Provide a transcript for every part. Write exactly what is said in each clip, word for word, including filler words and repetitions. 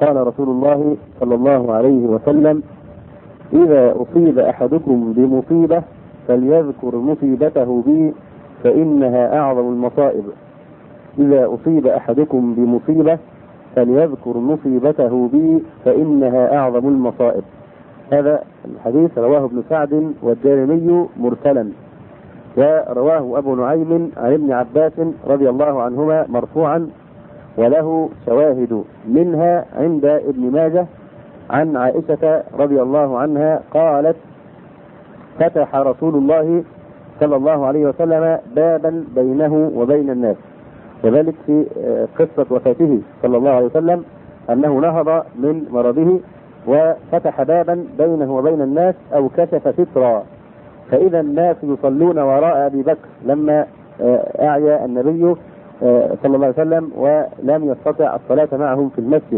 قال رسول الله صلى الله عليه وسلم: إذا أصيب أحدكم بمصيبة فليذكر مصيبته بي فإنها أعظم المصائب. إذا أصيب أحدكم بمصيبة فليذكر مصيبته بي فإنها أعظم المصائب. هذا الحديث رواه ابن سعد والدارمي مرسلا، ورواه أبو نعيم عن ابن عباس رضي الله عنهما مرفوعا، وله شواهد منها عند ابن ماجه عن عائشة رضي الله عنها قالت: فتح رسول الله صلى الله عليه وسلم بابا بينه وبين الناس، وذلك في قصة وفاته صلى الله عليه وسلم أنه نهض من مرضه وفتح بابا بينه وبين الناس أو كشف سترا، فإذا الناس يصلون وراء أبي بكر لما أعيا النبي صلى الله عليه وسلم ولم يستطع الصلاة معهم في المسجد،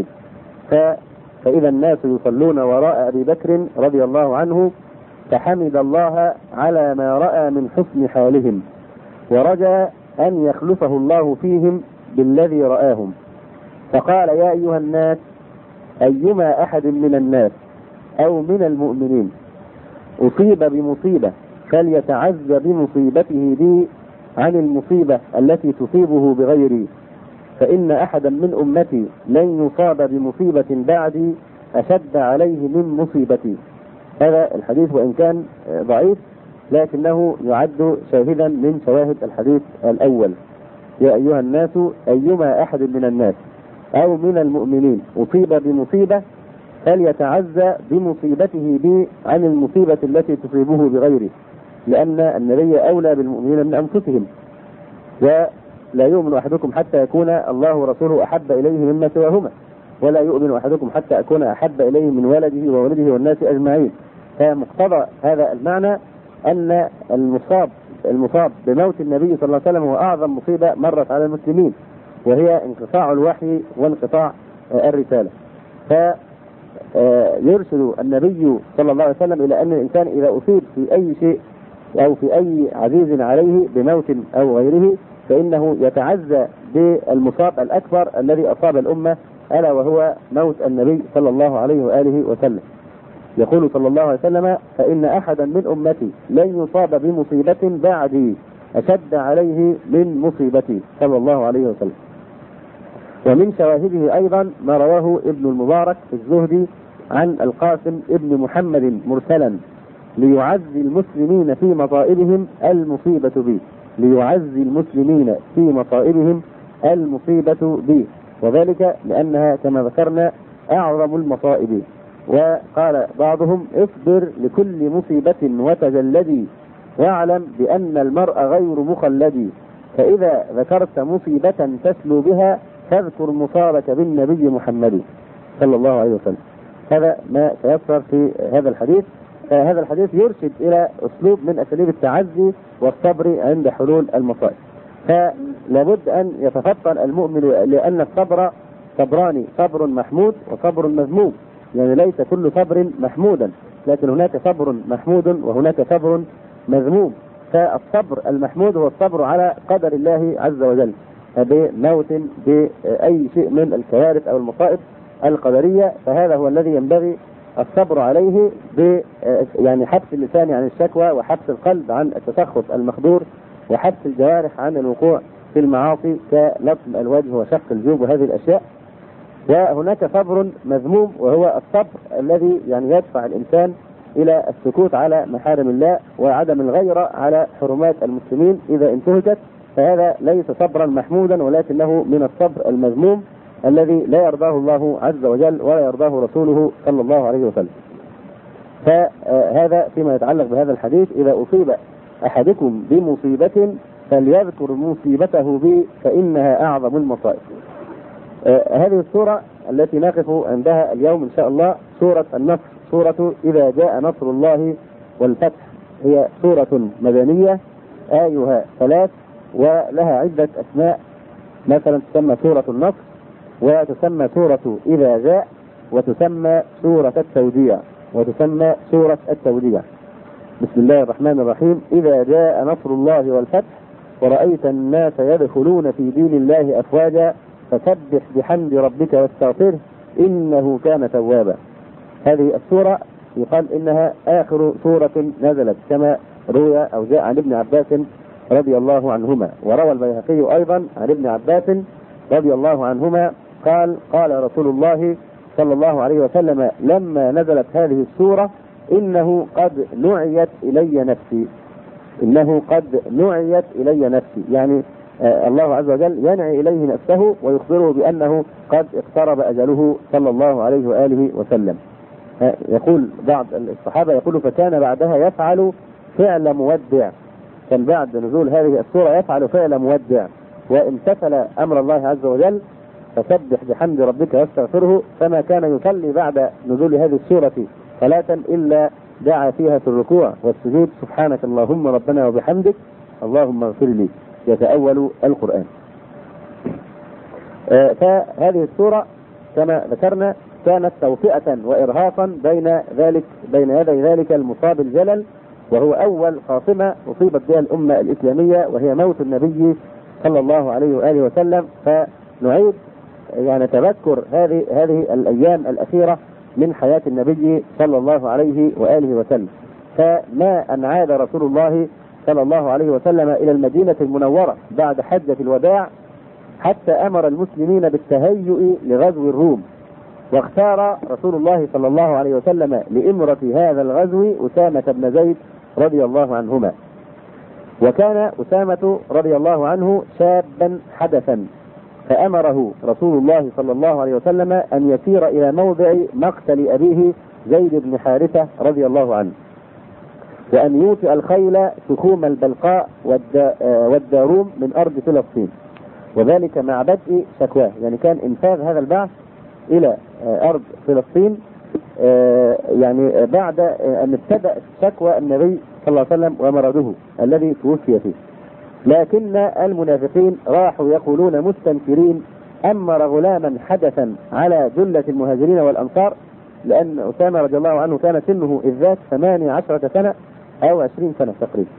فإذا الناس يصلون وراء أبي بكر رضي الله عنه، فحمد الله على ما رأى من حسن حالهم، ورجى أن يخلفه الله فيهم بالذي رآهم، فقال: يا أيها الناس، أيما أحد من الناس أو من المؤمنين أصيب بمصيبة فليتعز بمصيبته بي عن المصيبة التي تصيبه بغيري، فإن أحدا من أمتي لن يصاب بمصيبة بعدي أشد عليه من مصيبتي. هذا الحديث وإن كان ضعيف لكنه يعد شاهدا من شواهد الحديث الأول: يا أيها الناس، أيما أحد من الناس أو من المؤمنين أصيب بمصيبة فليتعزى بمصيبته بي عن المصيبة التي تصيبه بغيره، لأن النبي أولى بالمؤمنين من أنفسهم، ولا يؤمن أحدكم حتى يكون الله ورسوله أحب إليه مما سواهما، ولا يؤمن أحدكم حتى أكون أحب إليه من ولده وولده والناس أجمعين. فمقتضى هذا المعنى أن المصاب المصاب بموت النبي صلى الله عليه وسلم هو أعظم مصيبة مرت على المسلمين، وهي انقطاع الوحي وانقطاع الرسالة. فيرشد النبي صلى الله عليه وسلم إلى أن الإنسان إذا أصيب في أي شيء أو في أي عزيز عليه بموت أو غيره فإنه يتعزى بالمصاب الأكبر الذي أصاب الأمة، ألا وهو موت النبي صلى الله عليه وآله وسلم. يقول صلى الله عليه وسلم: فإن أحدا من أمتي لن يصاب بمصيبة بعدي أشد عليه من مصيبتي، صلى الله عليه وسلم. ومن شواهده أيضا ما رواه ابن المبارك في الزهد عن القاسم ابن محمد مرسلا: ليعزي المسلمين في مصائبهم المصيبة بي، ليعزي المسلمين في مصائبهم المصيبة بي، وذلك لأنها كما ذكرنا أعظم المصائب. وقال بعضهم: اصبر لكل مصيبة وتجلدي، واعلم بأن المرء غير مخلد، فإذا ذكرت مصيبة تسلو بها فاذكر مصابك بالنبي محمد صلى الله عليه وسلم. هذا ما سيذكر في هذا الحديث. هذا الحديث يرشد إلى أسلوب من أساليب التعزي والصبر عند حلول المصائب، فلابد أن يتفطن المؤمن، لأن الصبر صبران: صبر محمود وصبر مذموم، يعني ليس كل صبر محمودا، لكن هناك صبر محمود وهناك صبر مذموم. فالصبر المحمود هو الصبر على قدر الله عز وجل بموت بأي شيء من الكوارث أو المصائب القدرية، فهذا هو الذي ينبغي الصبر عليه ب يعني حبس اللسان عن الشكوى، وحبس القلب عن التسخط المقدور، وحبس الجوارح عن الوقوع في المعاصي كلطم الوجه وشق الجيوب وهذه الأشياء. وهناك صبر مذموم وهو الصبر الذي يعني يدفع الإنسان إلى السكوت على محارم الله وعدم الغيرة على حرمات المسلمين إذا انتهكت، فهذا ليس صبرا محمودا ولكنه من الصبر المذموم الذي لا يرضاه الله عز وجل ولا يرضاه رسوله صلى الله عليه وسلم. فهذا فيما يتعلق بهذا الحديث: إذا أصيب أحدكم بمصيبة فليذكر مصيبته بي فإنها أعظم المصائب. هذه السورة التي نقف عندها اليوم إن شاء الله سورة النصر، سورة إذا جاء نصر الله والفتح. هي سورة مدنية آيها ثلاث ولها عدة أسماء، مثلا تسمى سورة النصر، وتسمى سورة إذا جاء، وتسمى سورة التوديع، وتسمى سورة التوديع. بسم الله الرحمن الرحيم: إذا جاء نصر الله والفتح ورأيت الناس يدخلون في دين الله أفواجا فسبح بحمد ربك واستغفره إنه كان توابا. هذه السورة يقال إنها آخر سورة نزلت كما روي أو جاء عن ابن عباس رضي الله عنهما. وروى البيهقي أيضا عن ابن عباس رضي الله عنهما قال قال رسول الله صلى الله عليه وسلم لما نزلت هذه السورة إنه قد نعيت إلي نفسي، إنه قد نعيت إلي نفسي، يعني آه الله عز وجل ينعي إليه نفسه ويخبره بأنه قد اقترب أجله صلى الله عليه وآله وسلم. آه يقول بعض الصحابة يقول فكان بعدها يفعل فعل مودع، كان بعد نزول هذه السورة يفعل فعل مودع وامتثل أمر الله عز وجل فسبح بحمد ربك واستغفره، فما كان يصلي بعد نزول هذه السورة صلاة إلا دعا فيها في الركوع والسجود سبحانك اللهم ربنا وبحمدك اللهم اغفر لي، يتأول القرآن. آه فهذه السورة كما ذكرنا كانت توطئة وإرهاصا بين ذلك بين يدي ذلك المصاب الجلل، وهو أول خاصمة أصيبت بها الأمة الإسلامية وهي موت النبي صلى الله عليه وآله وسلم. فنعيد يعني تذكر هذه هذه الأيام الأخيرة من حياة النبي صلى الله عليه وآله وسلم. فما أن عاد رسول الله صلى الله عليه وسلم إلى المدينة المنورة بعد حجة الوداع حتى أمر المسلمين بالتهيؤ لغزو الروم، واختار رسول الله صلى الله عليه وسلم لإمرة هذا الغزو أسامة بن زيد رضي الله عنهما. وكان أسامة رضي الله عنه شابا حدثا، فأمره رسول الله صلى الله عليه وسلم أن يسير إلى موضع مقتل أبيه زيد بن حارثة رضي الله عنه، وأن يوطئ الخيل سخوم البلقاء والداروم من أرض فلسطين، وذلك مع بدء شكواه، يعني كان إنفاذ هذا البعث إلى أرض فلسطين يعني بعد أن ابتدأ شكوى النبي صلى الله عليه وسلم ومرضه الذي توفي فيه. لكن المنافقين راحوا يقولون مستنكرين أمر غلاما حدثا على جلة المهاجرين والأنصار، لأن أسامة رضي الله عنه كان سنه إذ ذاك ثمانية عشرة سنة أو عشرين سنة تقريبا.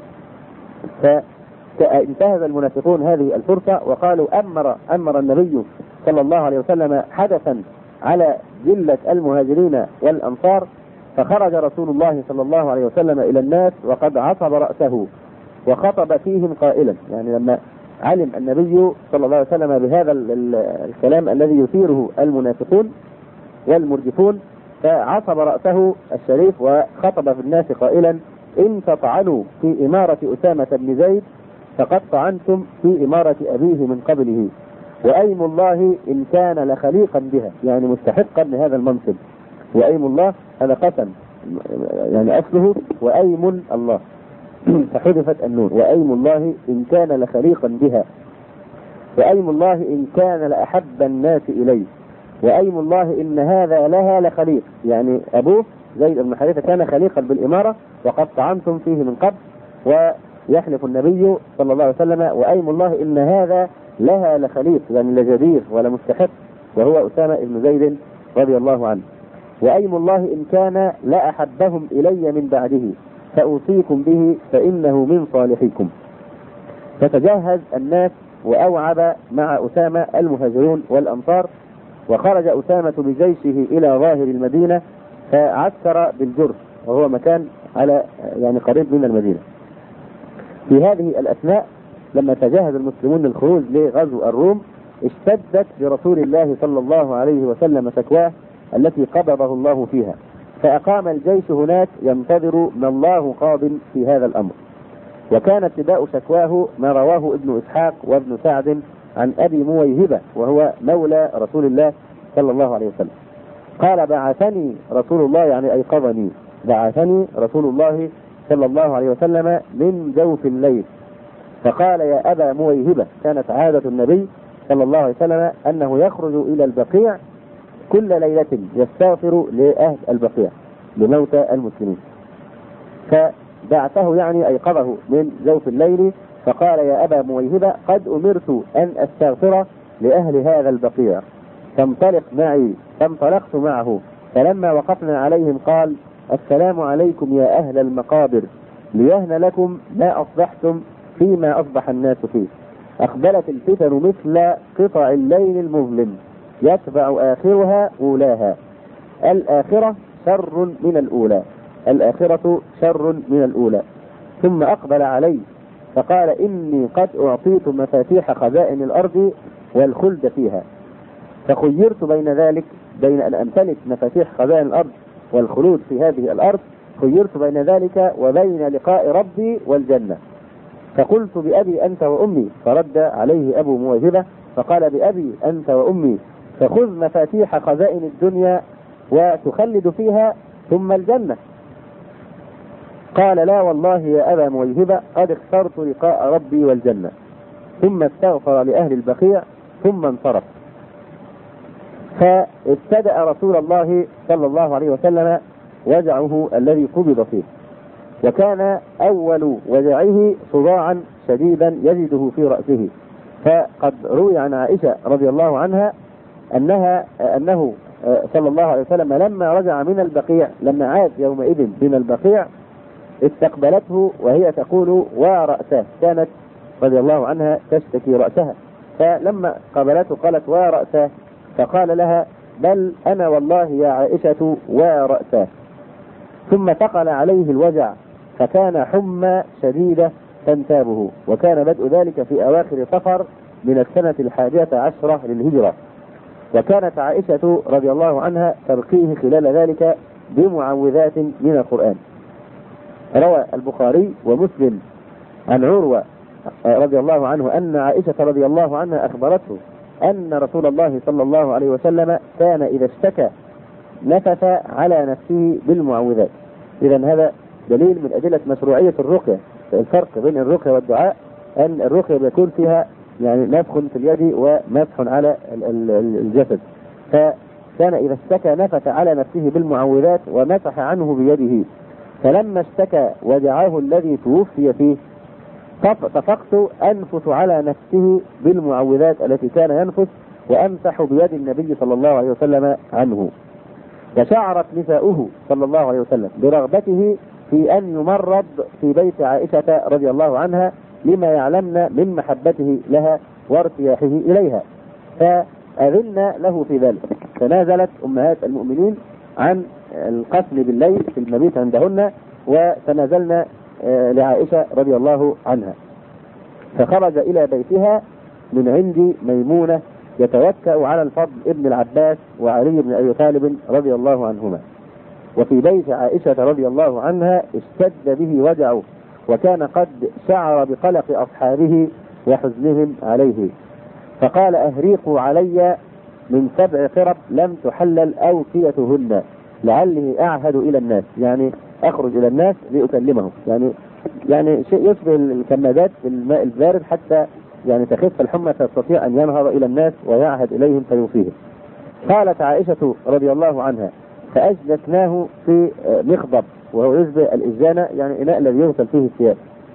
فانتهز المنافقون هذه الفرصة وقالوا أمر أمر النبي صلى الله عليه وسلم حدثا على جلة المهاجرين والأنصار. فخرج رسول الله صلى الله عليه وسلم إلى الناس وقد عصب رأسه وخطب فيهم قائلا، يعني لما علم النبي صلى الله عليه وسلم بهذا الكلام الذي يثيره المنافقون والمرجفون، فعصب رأسه الشريف وخطب في الناس قائلا إن تطعنوا في إمارة أسامة بن زيد فقد طعنتم في إمارة أبيه من قبله، وأيم الله إن كان لخليقا بها، يعني مستحقا لهذا المنصب. وأيم الله هذا قسم يعني أصله وأيم الله فحذفت النون، وأيم الله إن كان لخليقا بها، وأيم الله إن كان لأحب الناس إليه، وأيم الله إن هذا لها لخليق، يعني أبوه زيد بن حارثة كان خليقا بالإمارة وقد طعنتم فيه من قبل. ويحلف النبي صلى الله عليه وسلم وأيم الله إن هذا لها لخليق، يعني لجدير ولا مستحق، وهو أسامة بن زيد رضي الله عنه. وأيم الله إن كان لا أحبهم إلي من بعده فأوصيكم به فإنه من صالحكم. فتجهز الناس وأوعب مع أسامة المهاجرون والأنصار، وخرج أسامة بجيشه إلى ظاهر المدينة فعسكر بالجرف، وهو مكان على يعني قريب من المدينة. في هذه الأثناء لما تجهز المسلمون للخروج لغزو الروم اشتدت برسول الله صلى الله عليه وسلم شكواه التي قبضه الله فيها، فأقام الجيش هناك ينتظر ما الله قاض في هذا الأمر. وكان ابتداء شكواه ما رواه ابن إسحاق وابن سعد عن أبي مويهبة وهو مولى رسول الله صلى الله عليه وسلم قال بعثني رسول الله، يعني أيقظني، بعثني رسول الله صلى الله عليه وسلم من جوف الليل فقال يا أبا مويهبة، كانت عادة النبي صلى الله عليه وسلم أنه يخرج إلى البقيع كل ليلة يستغفر لأهل البقيع لموتى المسلمين. فبعثه يعني أيقظه من جوف الليل فقال يا أبا مويهبة قد أمرت أن أستغفر لأهل هذا البقيع فانطلق معي. فانطلقت معه، فلما وقفنا عليهم قال السلام عليكم يا أهل المقابر، ليهن لكم ما أصبحتم فيما أصبح الناس فيه. أقبلت الفتن مثل قطع الليل المظلم، يتبع آخرها أولاها. الآخرة شر من الأولى، الآخرة شر من الأولى. ثم أقبل عليه فقال: إني قد أعطيت مفاتيح خزائن الأرض والخلد فيها، فخيرت بين ذلك، بين أن أمتلك مفاتيح خزائن الأرض والخلود في هذه الأرض، خيرت بين ذلك وبين لقاء ربي والجنة. فقلت: بأبي أنت وأمي. فرد عليه أبو موهبة فقال: بأبي أنت وأمي، فخذ مفاتيح خزائن الدنيا وتخلد فيها ثم الجنة. قال: لا والله يا أبا موهبة، قد اخترت لقاء ربي والجنة. ثم استغفر لأهل البقيع ثم انصرف. فابتدأ رسول الله صلى الله عليه وسلم وجعه الذي قبض فيه، وكان أول وجعه صداعا شديدا يجده في رأسه. فقد روي عن عائشة رضي الله عنها أنها أنه صلى الله عليه وسلم لما رجع من البقيع، لما عاد يومئذ من البقيع، استقبلته وهي تقول: ورأسه. كانت رضي الله عنها تشتكي رأسها، فلما قابلته قالت: ورأسه. فقال لها: بل أنا والله يا عائشة ورأسه. ثم ثقل عليه الوجع، فكان حمى شديدة تنتابه، وكان بدء ذلك في أواخر صفر من السنة الحادية عشرة للهجرة. وكانت عائشة رضي الله عنها ترقيه خلال ذلك بمعوذات من القرآن. روى البخاري ومسلم عن عروة رضي الله عنه أن عائشة رضي الله عنها أخبرته أن رسول الله صلى الله عليه وسلم كان إذا اشتكى نفث على نفسه بالمعوذات. إذن هذا دليل من أدلة مشروعية الرقية. الفرق بين الرقية والدعاء أن الرقية بيكون فيها يعني نفخ في اليد ومسح على الجسد، فكان إذا اشتكى نفث على نفسه بالمعوذات ومسح عنه بيده. فلما اشتكى وجعه الذي توفي فيه طفقت أنفث على نفسه بالمعوذات التي كان ينفث وأمسح بيد النبي صلى الله عليه وسلم عنه. فشعرت نساؤه صلى الله عليه وسلم برغبته في أن يمرض في بيت عائشة رضي الله عنها لما يعلمن من محبته لها وارتياحه إليها، فأذن له في ذلك. فنازلت أمهات المؤمنين عن القتل بالليل في المبيت عندهن وتنازلن لعائشة رضي الله عنها، فخرج إلى بيتها من عند ميمونة يتوكأ على الفضل ابن العباس وعلي بن أبي طالب رضي الله عنهما. وفي بيت عائشة رضي الله عنها اشتد به وجعه، وكان قد شعر بقلق أصحابه وحزنهم عليه، فقال: أهريقوا علي من سبع قرب لم تحلل أوكيتهن لعله أعهد إلى الناس، يعني أخرج إلى الناس لأكلمهم، يعني يعني شيء يشبه الكمادات في الماء البارد حتى يعني تخف الحمى فيستطيع أن ينهض إلى الناس ويعهد إليهم فيوفيهم. قالت عائشة رضي الله عنها: فأجلسناه في مخضب، وهو يشبه الإجانة يعني إناء الذي يغسل فيه الثياب،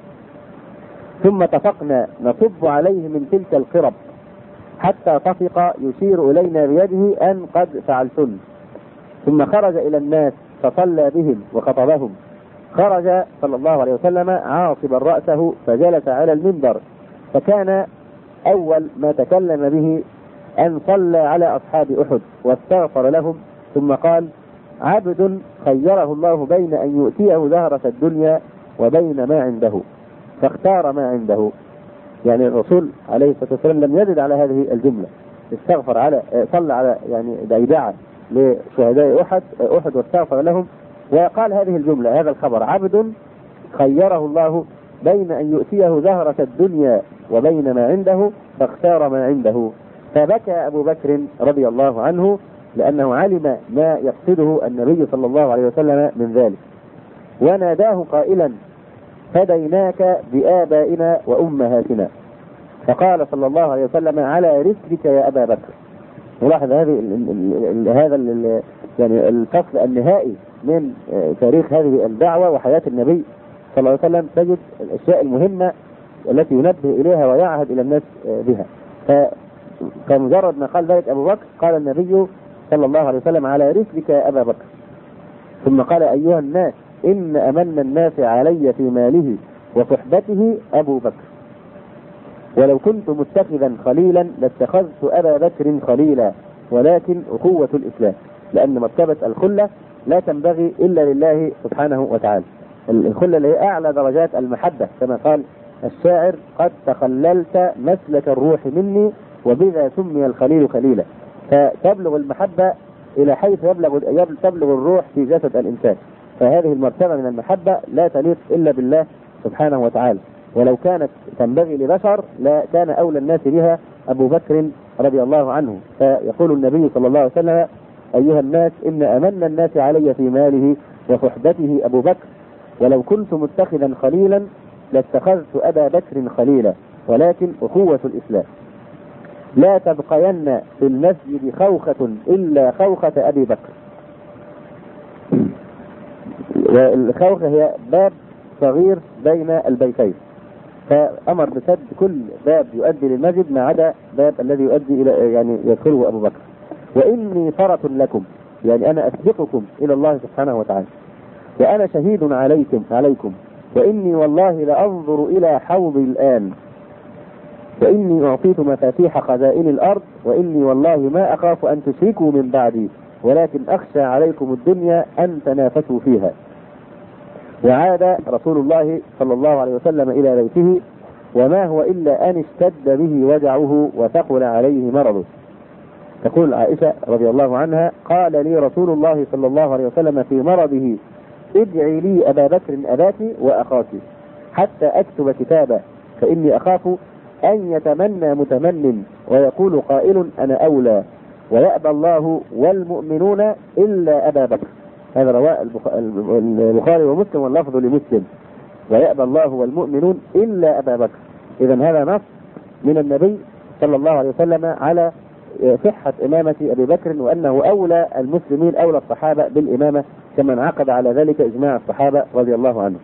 ثم اتفقنا نصب عليه من تلك القرب حتى طفق يشير إلينا بيده أن قد فعلتن. ثم خرج إلى الناس فصلى بهم وخطبهم. خرج صلى الله عليه وسلم عاصبا رأسه فجلس على المنبر، فكان أول ما تكلم به أن صلى على أصحاب أحد واستغفر لهم، ثم قال: عبد خيره الله بين أن يؤتيه زهرة الدنيا وبين ما عنده فاختار ما عنده. يعني الرسول عليه الصلاة والسلام لم يزد على هذه الجملة، استغفر على صلى على يعني دعاء لشهداء أحد أحد واستغفر لهم، وقال هذه الجملة هذا الخبر: عبد خيره الله بين أن يؤتيه زهرة الدنيا وبين ما عنده فاختار ما عنده. فبكى أبو بكر رضي الله عنه لأنه علم ما يقصده النبي صلى الله عليه وسلم من ذلك، وناداه قائلا: فديناك بآبائنا وأمهاتنا. فقال صلى الله عليه وسلم: على رسلك يا أبا بكر. نلاحظ هذه هذا يعني الفصل النهائي من تاريخ هذه الدعوة وحياة النبي صلى الله عليه وسلم، تجد الأشياء المهمة التي ينبه إليها ويعهد إلى الناس بها. فمجرد ما قال ذلك أبو بكر قال النبي صلى الله عليه وسلم: على رسلك يا أبا بكر. ثم قال: أيها الناس، إن أمن الناس علي في ماله وصحبته أبو بكر، ولو كنت متخذا خليلا لاتخذت أبا بكر خليلا، ولكن أخوة الإسلام، لأن مرتبة الخلة لا تنبغي إلا لله سبحانه وتعالى. الخلة اللي هي أعلى درجات المحبة، كما قال الشاعر: قد تخللت مسلك الروح مني وبذا سمي الخليل خليلا. فتبلغ المحبة إلى حيث يبلغ تبلغ الروح في جسد الإنسان. فهذه المرتبة من المحبة لا تليق إلا بالله سبحانه وتعالى، ولو كانت تنبغي لبشر لا كان أولى الناس بها أبو بكر رضي الله عنه. فيقول النبي صلى الله عليه وسلم: أيها الناس، إن أمن الناس علي في ماله وصحبته أبو بكر، ولو كنت متخذا خليلا لاتخذت أبا بكر خليلا، ولكن أخوة الإسلام. لا تبقين في المسجد خوخة إلا خوخة أبي بكر. والخوخة هي باب صغير بين البيتين، فأمر بسد كل باب يؤدي للمسجد ما عدا باب الذي يؤدي إلى يعني يدخله أبو بكر. وإني فرط لكم، يعني أنا أسبقكم إلى الله سبحانه وتعالى، وأنا شهيد عليكم عليكم وإني والله لأنظر إلى حوضي الآن، وإني أعطيت مفاتيح خزائن الأرض، وإني والله ما أخاف أن تشركوا من بعدي، ولكن أخشى عليكم الدنيا أن تنافسوا فيها. وعاد رسول الله صلى الله عليه وسلم إلى بيته، وما هو إلا أن اشتد به وجعه وثقل عليه مرضه. تقول عائشة رضي الله عنها: قال لي رسول الله صلى الله عليه وسلم في مرضه: ادعي لي أبا بكر أباك وأخاك حتى أكتب كتابا، فإني أخاف أن يتمنى متمن ويقول قائل أنا أولى، ويأبى الله والمؤمنون إلا أبا بكر. هذا رواه البخاري ومسلم، واللفظ لمسلم: ويأبى الله والمؤمنون إلا أبا بكر. إذن هذا نص من النبي صلى الله عليه وسلم على صحة إمامة أبي بكر، وأنه أولى المسلمين أولى الصحابة بالإمامة، كما انعقد على ذلك إجماع الصحابة رضي الله عنهم.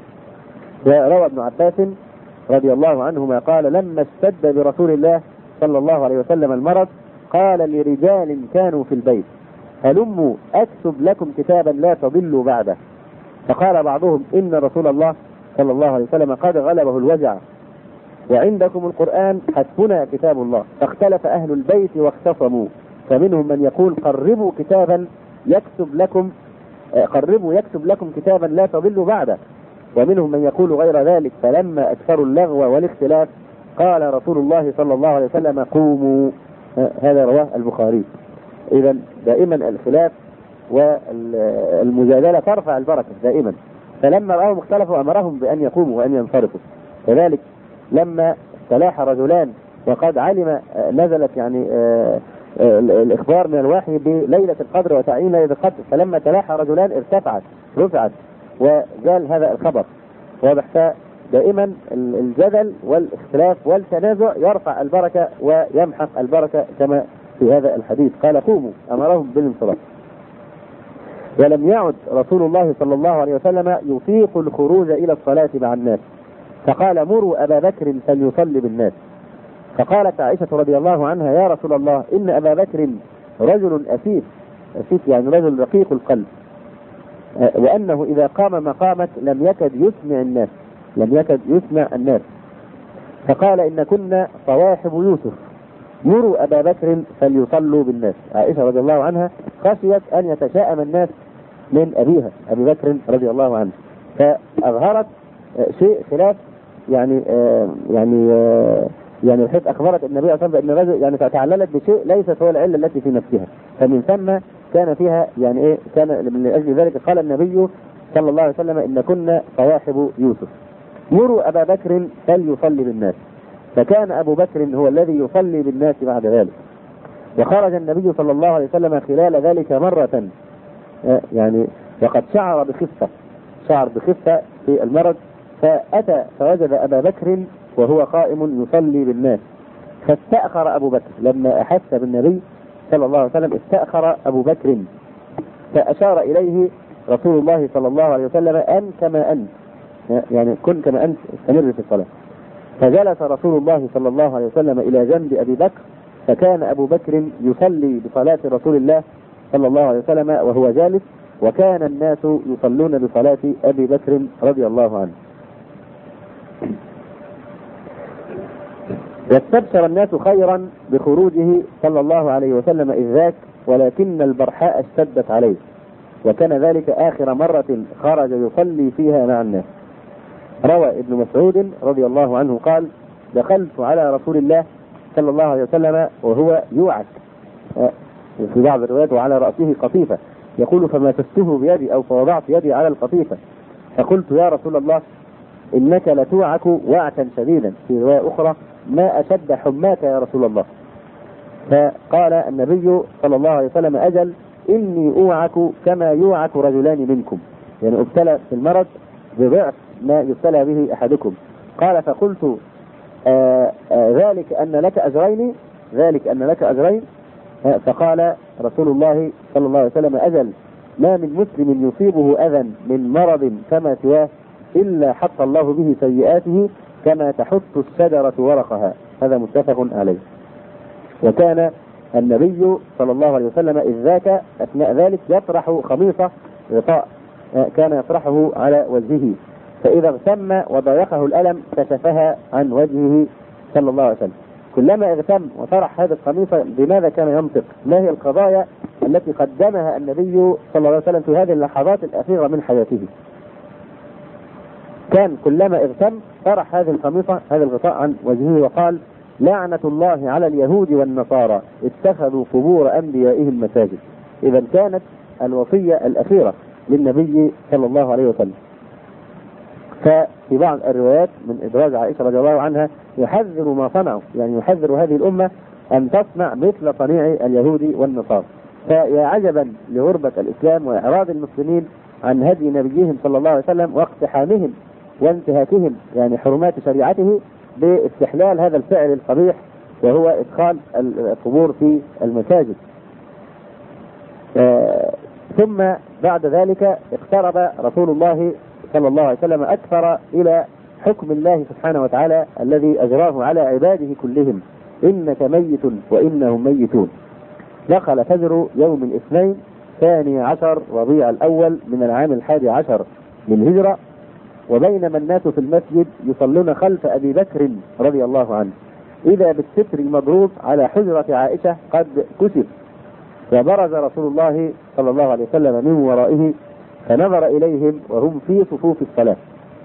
وروى ابن عباس رضي الله عنهما قال: لما اشتد برسول الله صلى الله عليه وسلم المرض قال لرجال كانوا في البيت: هلموا أكتب لكم كتابا لا تضلوا بعده. فقال بعضهم: إن رسول الله صلى الله عليه وسلم قد غلبه الوجع، وعندكم القرآن، حسبنا كتاب الله. فاختلف أهل البيت واختصموا، فمنهم من يقول: قربوا كتابا يكتب لكم قربوا يكتب لكم كتابا لا تضلوا بعده، ومنهم من يقول غير ذلك. فلما أكثروا اللغو والاختلاف قال رسول الله صلى الله عليه وسلم: قوموا. هذا رواه البخاري. إذا دائما الخلاف والمجادلة ترفع البركة دائما. فلما رأوا مختلفوا أمرهم بأن يقوموا وأن ينصرفوا. كذلك لما تلاح رجلان وقد علم نزلت يعني الإخبار من الوحي بليلة القدر وتعيين ليلة القدر، فلما تلاح رجلان ارتفعت رفعت وجال هذا الخبر. واضح؟ دائما الجدل والاختلاف والتنازع يرفع البركة ويمحق البركة، كما في هذا الحديث قال: قوموا، أمرهم بالانصراف. ولم يعد رسول الله صلى الله عليه وسلم يطيق الخروج إلى الصلاة مع الناس، فقال: مروا أبا بكر فليصلي بالناس. فقالت عائشة رضي الله عنها: يا رسول الله، إن أبا بكر رجل أسيف، أسيف يعني رجل رقيق القلب، وأنه إذا قام مقامك لم يكد يسمع الناس لم يكد يسمع الناس فقال: إن كنا صواحب يوسف، مروا أبا بكر فليصلوا بالناس. عائشة رضي الله عنها خشيت أن يتشائم الناس من أبيها أبي بكر رضي الله عنه، فأظهرت شيء خلاف يعني آه يعني آه يعني الحيث أخبرت النبي صلى الله عليه وسلم بأن الرجل يعني تعللت بشيء ليست هو العلة التي في نفسها، فمن ثم كان فيها يعني إيه كان من أجل ذلك قال النبي صلى الله عليه وسلم: إن كنا صواحب يوسف، مروا أبا بكر فليصلي بالناس. فكان أبو بكر هو الذي يصلي بالناس بعد ذلك. وخرج النبي صلى الله عليه وسلم خلال ذلك مرة يعني وقد شعر بخفة شعر بخفة في المرض، فأتى فوجد أبا بكر وهو قائم يصلي بالناس، فاستأخر أبو بكر. لما أحس بالنبي صلى الله عليه وسلم استأخر أبو بكر، فأشار إليه رسول الله صلى الله عليه وسلم: أن كما أنت، يعني كن كما أنت، استمر في الصلاة. فجلس رسول الله صلى الله عليه وسلم إلى جنب أبي بكر، فكان أبو بكر يصلي بصلاة رسول الله صلى الله عليه وسلم وهو جالس، وكان الناس يصلون بصلاة أبي بكر رضي الله عنه. واستبشر الناس خيرا بخروجه صلى الله عليه وسلم إذ ذاك، ولكن البرحاء اشتدت عليه، وكان ذلك آخر مرة خرج يصلي فيها مع الناس. روى ابن مسعود رضي الله عنه قال: دخلت على رسول الله صلى الله عليه وسلم وهو يوعك، في بعض الروايات وعلى رأسه قطيفة، يقول: فمسسته بيدي أو فوضعت يدي على القطيفة، فقلت: يا رسول الله إنك لتوعك وعكا شديدا. في رواية أخرى: ما أشد حماك يا رسول الله. فقال النبي صلى الله عليه وسلم: أجل، إني أوعك كما يوعك رجلان منكم، يعني ابتلى في المرض بضعف ما يبتلى به أحدكم. قال: فقلت: آآ آآ ذلك أن لك أجرين ذلك أن لك أجرين فقال رسول الله صلى الله عليه وسلم: أجل، ما من مسلم يصيبه أذى من مرض كما سواه إلا حط الله به سيئاته كما تحط الشجرة ورقها. هذا متفق عليه. وكان النبي صلى الله عليه وسلم إذ ذاك أثناء ذلك يطرح خميصة غطاء كان يطرحه على وجهه، فإذا اغتم وضايقه الألم كشفها عن وجهه صلى الله عليه وسلم. كلما اغتم وطرح هذه الخميصة بماذا كان ينطق؟ ما هي القضايا التي قدمها النبي صلى الله عليه وسلم في هذه اللحظات الأخيرة من حياته؟ كان كلما اغتم طرح هذه الخميصة هذا الغطاء عن وجهه وقال: لعنة الله على اليهود والنصارى اتخذوا قبور أنبيائهم مساجد. إذا كانت الوصية الأخيرة للنبي صلى الله عليه وسلم. ففي بعض الروايات من إدراج عائشة رضي الله عنها يحذر ما صنعوا، يعني يحذر هذه الأمة أن تصنع مثل صنيع اليهود والنصارى. فيا عجبا لغربة الإسلام وإعراض المسلمين عن هدي نبيهم صلى الله عليه وسلم واقتحامهم وانتهاكهم يعني حرمات شريعته باستحلال هذا الفعل القبيح وهو إدخال القبور في المساجد. آه ثم بعد ذلك اقترب رسول الله صلى الله عليه وسلم أكثر إلى حكم الله سبحانه وتعالى الذي أجراه على عباده كلهم: إنك ميت وإنهم ميتون. دخل فجر يوم الاثنين ثاني عشر ربيع الأول من العام الحادي عشر للهجرة، وبينما الناس في المسجد يصلون خلف أبي بكر رضي الله عنه إذا بالستر المضروب على حجرة عائشة قد كشف، فبرز رسول الله صلى الله عليه وسلم من ورائه فنظر إليهم وهم في صفوف الصلاة،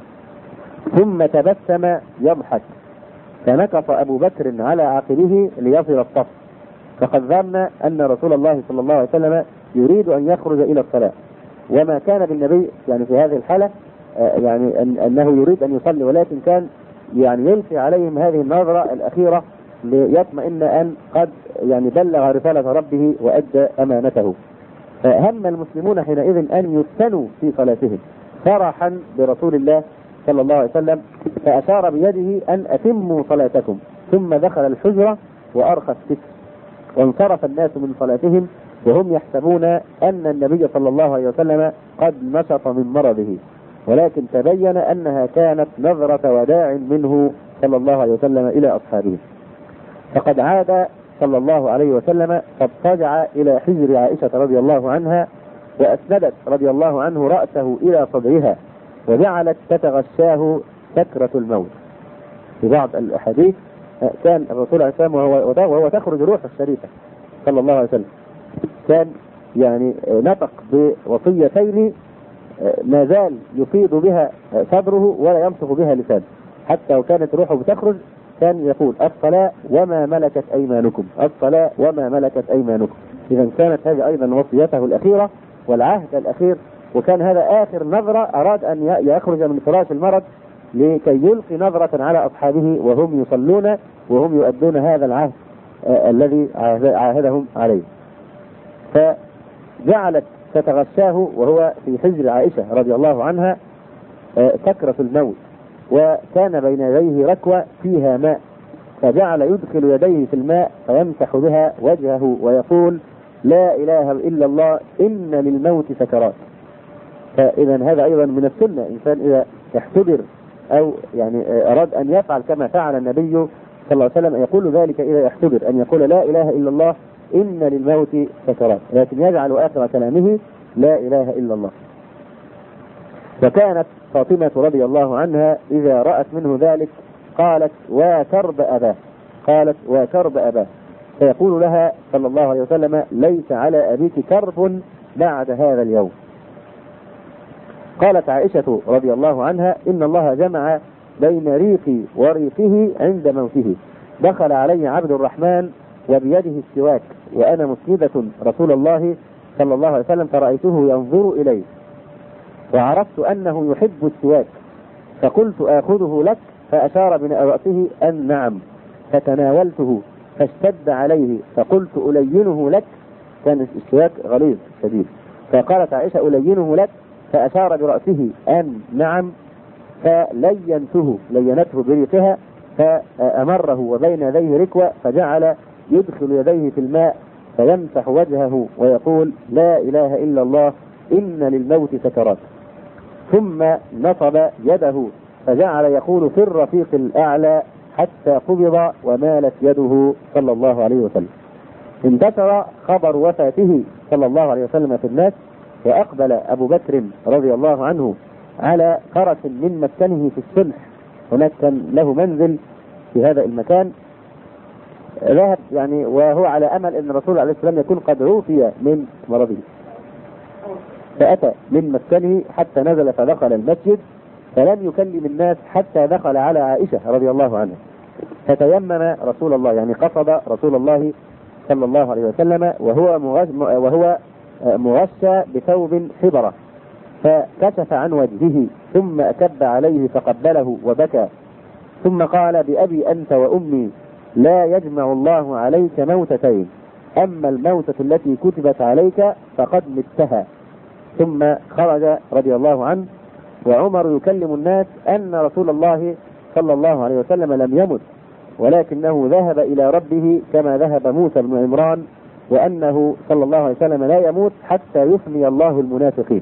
ثم تبسم يضحك، فنكص أبو بكر على عقبه ليصل الصف، فقد ظن أن رسول الله صلى الله عليه وسلم يريد أن يخرج إلى الصلاة، وما كان بالنبي يعني في هذه الحالة يعني أن أنه يريد أن يصلي، ولكن كان يعني يلقي عليهم هذه النظرة الأخيرة ليطمئن أن قد يعني بلغ رسالة ربه وأدى أمانته. فهم المسلمون حينئذ أن يفتنوا في صلاتهم فرحا برسول الله صلى الله عليه وسلم، فأشار بيده أن أتموا صلاتكم، ثم دخل الحجرة وأرخى الستر، وانصرف الناس من صلاتهم وهم يحسبون أن النبي صلى الله عليه وسلم قد نشط من مرضه، ولكن تبين أنها كانت نظرة وداع منه صلى الله عليه وسلم إلى أصحابه. فقد عاد صلى الله عليه وسلم فاضطجع إلى حجر عائشة رضي الله عنها، وأسندت رضي الله عنه رأسه إلى صدرها، وجعلت تتغشاه سكرة الموت. في بعض الأحاديث كان الرسول عليه السلام وهو, وهو تخرج روح الشريفة صلى الله عليه وسلم كان يعني نطق بوصيتين ما زال يفيض بها صدره ولا يمسخ بها لسانه، حتى وكانت روحه بتخرج كان يقول: الصلاة وما ملكت أيمانكم، الصلاة وما ملكت أيمانكم. إذا كانت هذه أيضا وصيته الأخيرة والعهد الأخير، وكان هذا آخر نظرة أراد أن يخرج من فراش المرض لكي يلقي نظرة على أصحابه وهم يصلون وهم يؤدون هذا العهد آه الذي عاهدهم عليه. فجعلت تتغشاه وهو في حجر عائشة رضي الله عنها آه سكرة الموت، وكان بين يديه ركوة فيها ماء، فجعل يدخل يديه في الماء فيمسح بها وجهه ويقول: لا إله إلا الله إن للموت سكرات. فإذا هذا أيضا من السنة، إنسان إذا احتضر أو يعني أراد أن يفعل كما فعل النبي صلى الله عليه وسلم يقول ذلك إذا يحتضر، أن يقول: لا إله إلا الله إن للموت سكرات، لكن يجعل آخر كلامه لا إله إلا الله. وكانت فاطمة رضي الله عنها إذا رأت منه ذلك قالت: وكرب أباه، قالت وكرب أباه، فيقول لها صلى الله عليه وسلم ليس على أبيك كرب بعد هذا اليوم. قالت عائشة رضي الله عنها إن الله جمع بين ريقي وريقه عند موته، دخل علي عبد الرحمن وبيده السواك وأنا مسندة رسول الله صلى الله عليه وسلم، فرأيته ينظر إلي وعرفت أنه يحب السواك، فقلت آخذه لك، فأشار برأسه أن نعم، فتناولته فاشتد عليه فقلت ألينه لك، كان السواك غليظ شديد، فقالت عائشة ألينه لك، فأشار برأسه أن نعم، فلينته لينته بريقها، فأمره وبين يديه ركوة، فجعل يدخل يديه في الماء فيمسح وجهه ويقول لا إله إلا الله إن للموت سكرات، ثم نصب يده فجعل يقول في الرفيق الأعلى حتى قبض ومالت يده صلى الله عليه وسلم. انتشر خبر وفاته صلى الله عليه وسلم في الناس، وأقبل أبو بكر رضي الله عنه على فرس من مسكنه في الصلح، هناك كان له منزل في هذا المكان، ذهب يعني وهو على أمل أن الرسول عليه السلام يكون قد عوفي من مرضه، فأتى من مسكنه حتى نزل فدخل المسجد، فلم يكلم الناس حتى دخل على عائشة رضي الله عنها، فتيمم رسول الله يعني قصد رسول الله صلى الله عليه وسلم وهو وهو مغشى بثوب حبرة، فكشف عن وجهه ثم أكب عليه فقبله وبكى، ثم قال بأبي أنت وأمي لا يجمع الله عليك موتتين، أما الموتة التي كتبت عليك فقد متها. ثم خرج رضي الله عنه، وعمر يكلم الناس أن رسول الله صلى الله عليه وسلم لم يمت، ولكنه ذهب إلى ربه كما ذهب موسى بن عمران، وأنه صلى الله عليه وسلم لا يموت حتى يفني الله المنافقين.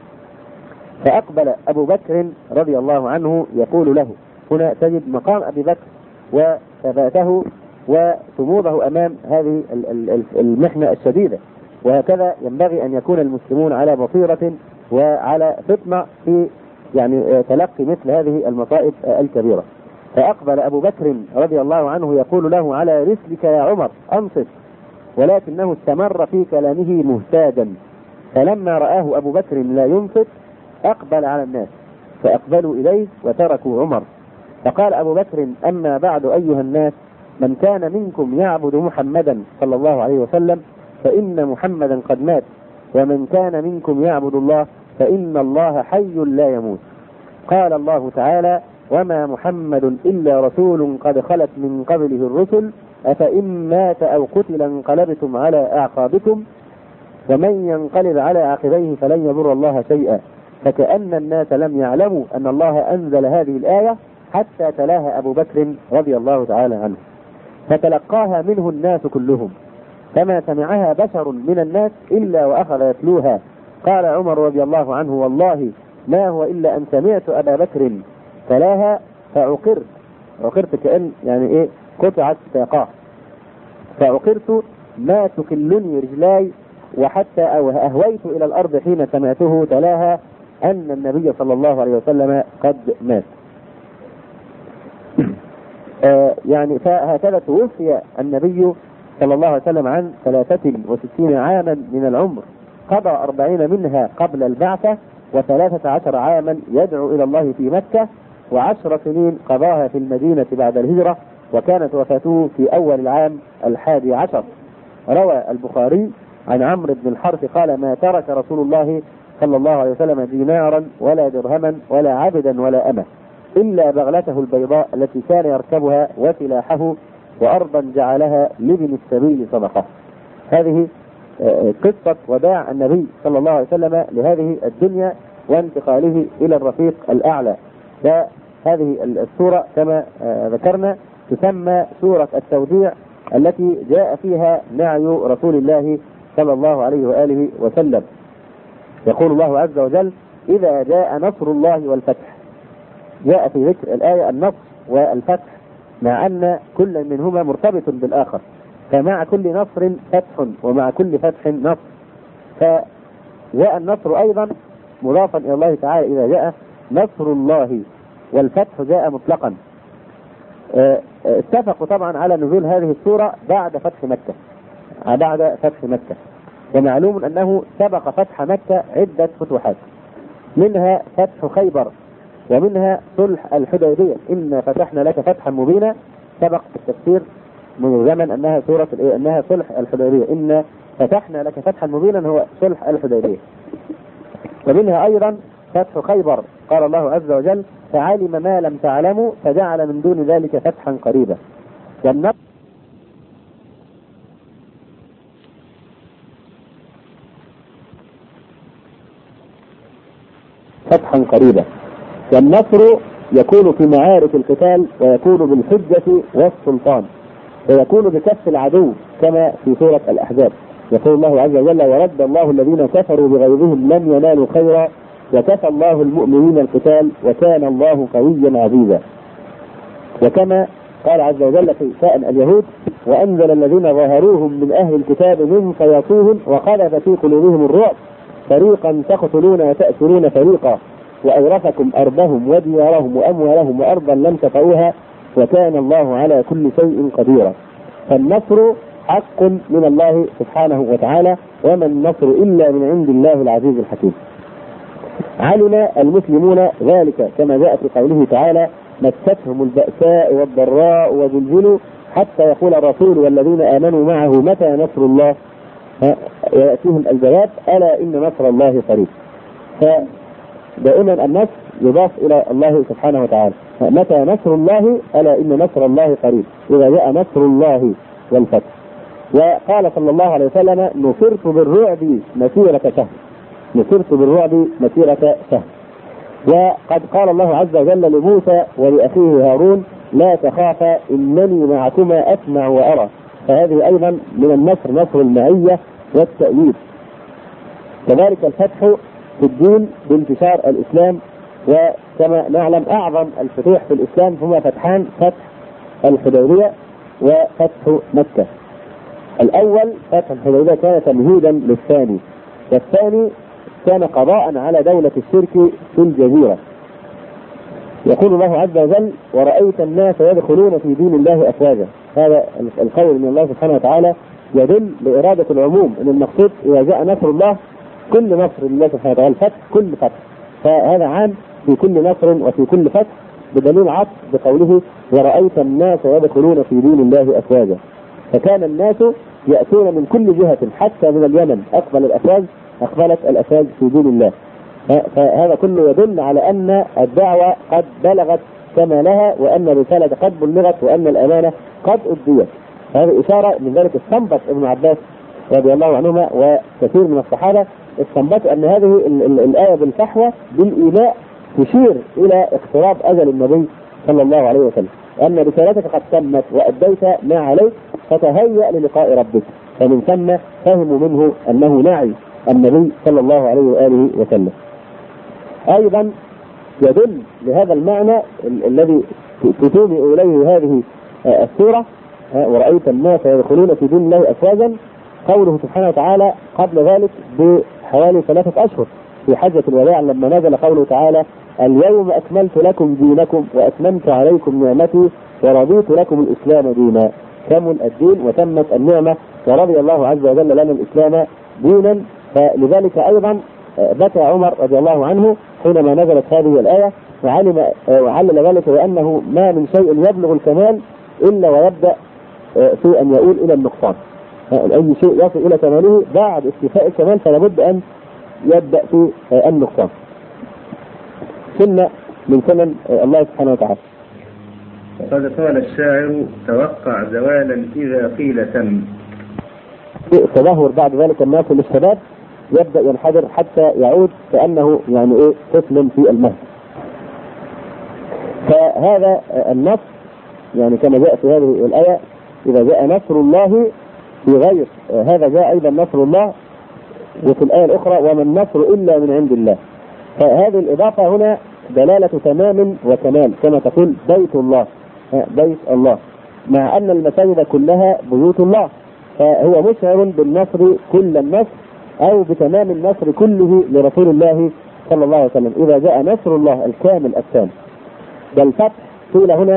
فأقبل أبو بكر رضي الله عنه يقول له، هنا تجد مقام أبي بكر وثباته وصموده أمام هذه المحنة الشديدة، وهكذا ينبغي أن يكون المسلمون على بصيرة وعلى فطنة في يعني تلقي مثل هذه المصائب الكبيرة. فأقبل أبو بكر رضي الله عنه يقول له على رسلك يا عمر أنصت، ولكنه استمر في كلامه مهتاجا، فلما رآه أبو بكر لا ينصت أقبل على الناس فأقبلوا إليه وتركوا عمر، فقال أبو بكر أما بعد أيها الناس، من كان منكم يعبد محمدا صلى الله عليه وسلم فإن محمدا قد مات، ومن كان منكم يعبد الله فإن الله حي لا يموت. قال الله تعالى وما محمد إلا رسول قد خلت من قبله الرسل أفإن مات أو قتل انقلبتم على أعقابكم ومن ينقلب على عقبيه فلن يضر الله شيئا. فكأن الناس لم يعلموا أن الله أنزل هذه الآية حتى تلاها أبو بكر رضي الله تعالى عنه، فتلقاها منه الناس كلهم، فما سمعها بشر من الناس إلا وأخذ يتلوها. قال عمر رضي الله عنه والله ما هو إلا أن سمعت أبا بكر تلاها فعقرت، عقرت كأن يعني إيه قطعت ساقاه، فعقرت ما تقلني رجلاي، وحتى أهويت إلى الأرض حين سمعته تلاها أن النبي صلى الله عليه وسلم قد مات. آه يعني فهكذا توفي النبي صلى الله عليه وسلم عن ثلاثة وستين عاما من العمر، قضى أربعين منها قبل البعثة، وثلاثة عشر عاما يدعو إلى الله في مكة، وعشر سنين قضاها في المدينة بعد الهجرة، وكانت وفاته في أول العام الحادي عشر. روى البخاري عن عمرو بن الحرث قال ما ترك رسول الله صلى الله عليه وسلم دينارا ولا درهما ولا عبدا ولا أمة إلا بغلته البيضاء التي كان يركبها وسلاحه، وأرضا جعلها لابن السبيل صدقة. هذه قصة وداع النبي صلى الله عليه وسلم لهذه الدنيا وانتقاله إلى الرفيق الأعلى. فهذه السورة كما ذكرنا تسمى سورة التوديع، التي جاء فيها نعي رسول الله صلى الله عليه وآله وسلم. يقول الله عز وجل إذا جاء نصر الله والفتح، جاء في ذكر الآية النصر والفتح مع أن كل منهما مرتبط بالآخر، فمع كل نصر فتح ومع كل فتح نصر. فجاء النصر أيضا مضافا إلى الله تعالى إذا جاء نصر الله، والفتح جاء مطلقا. اتفقوا طبعا على نزول هذه السورة بعد فتح مكة، بعد فتح مكة. ومعلوم أنه سبق فتح مكة عدة فتوحات، منها فتح خيبر ومنها صلح الحديبية. إن فتحنا لك فتحا مبينا، سبق في التفسير من زمن أنها سورة أنها صلح الحديبية. إن فتحنا لك فتحا مبينا هو صلح الحديبية. ومنها أيضا فتح خيبر، قال الله عز وجل فعلم ما لم تعلموا فجعل من دون ذلك فتحا قريبا. والنصر فتحا قريبا. والنصر يكون في معارك القتال، ويكون بالحجة والسلطان، ويكون بكف العدو كما في سورة الأحزاب. يقول الله عز وجل ورد الله الذين كفروا بغيظهم لم ينالوا خيرا وكفى الله المؤمنين القتال وكان الله قويا عزيزا. وكما قال عز وجل في شأن اليهود وأنزل الذين ظاهروهم من أهل الكتاب من صياصيهم وقذف في قلوبهم الرعب فريقا تقتلون وتأسرون فريقا وأورثكم أرضهم وديارهم وأموالهم وأرضا لم تطئوها وكان الله على كل شيء قديرا. فالنصر حق من الله سبحانه وتعالى، وما النصر إلا من عند الله العزيز الحكيم. علم المسلمون ذلك كما جاء في قوله تعالى مستهم البأساء والضراء وزلزلوا حتى يقول الرسول والذين آمنوا معه متى نصر الله، يأتيهم الجواب ألا إن نصر الله قريب. فدائما النصر يضاف إلى الله سبحانه وتعالى. متى نصر الله ألا إن نصر الله قريب، إذا جاء نصر الله والفتح. وقال صلى الله عليه وسلم نصرت بالرعب مسيرة شهر، نصرت بالرعب مسيرة شهر. وقد قال الله عز وجل لموسى ولأخيه هارون لا تخافا إنني معكما أسمع وأرى. فهذه أيضا من النصر، نصر المعية والتأييد. كذلك الفتح في الدين بانتشار الإسلام. وكما نعلم أعظم الفتوح في الإسلام هما فتحان، فتح الحديبية وفتح مكة. الأول فتح الحديبية كان تمهيدا للثاني، والثاني كان قضاء على دولة الشرك في الجزيرة. يقول الله عز وجل ورأيت الناس يدخلون في دين الله أفواجا. هذا القول من الله سبحانه وتعالى يدل لإرادة العموم، أن المقصود إذا جاء نصر الله كل نصر لله سبحانه وتعالى، فتح كل فتح، فهذا عام في كل نصر وفي كل فتح، بدليل عطف بقوله ورأيت الناس يدخلون في دين الله أفواجا. فكان الناس يأتون من كل جهة حتى من اليمن أقبل الأفواج، أقبلت الأفواج في دين الله. فهذا كله يدل على أن الدعوة قد بلغت كمالها، وأن الرسالة قد بلغت، وأن الأمانة قد أديت. هذه إشارة من ذلك استنبط ابن عباس رضي الله عنهما وكثير من الصحابة استنبطوا أن هذه الآية بالفحوى بالإيماء تشير إلى اقتراب أجل النبي صلى الله عليه وسلم، أن رسالتك قد تمت وأديت ما عليك فتهيأ للقاء ربك. فمن ثم فهموا منه أنه نعي النبي صلى الله عليه وآله وسلم. أيضا يدل لهذا المعنى الذي تتومئ إليه هذه السورة ورأيت الناس يدخلون في دين الله أفواجا، قوله سبحانه وتعالى قبل ذلك بحوالي ثلاثة أشهر في حجة الوداع لما نزل قوله تعالى اليوم أكملت لكم دينكم وأتممت عليكم نعمتي ورضيت لكم الإسلام دينا. كمل الدين وتمت النعمة ورضي الله عز وجل لنا الإسلام دينا. فلذلك أيضا بكى عمر رضي الله عنه حينما نزلت هذه الآية، وعلم وعلل ذلك بأنه ما من شيء يبلغ الكمال إلا ويبدأ في أن يؤول إلى النقصان. أي شيء يصل إلى كماله بعد استيفاء الكمال فلا بد أن يبدأ في النقصان. سنة من سنن الله سبحانه وتعالى. قد قال الشاعر توقع زوالا إذا قيل تم. تدهور بعد ذلك الناس للشباب يبدأ ينحدر حتى يعود كأنه يعني إيه طفل في المهد. فهذا النص يعني كما جاء في هذه الآية إذا جاء نصر الله في غير هذا جاء أيضا نصر الله، وفي الآية الأخرى وما النصر إلا من عند الله. فهذه الإضافة هنا دلالة تمام وكمال، كما تقول بيت الله بيت الله، مع أن المساجد كلها بيوت الله، فهو مشعر بالنصر كل النصر أو بتمام النصر كله لرسول الله صلى الله عليه وسلم إذا جاء نصر الله الكامل التام. بل فتح قيل هنا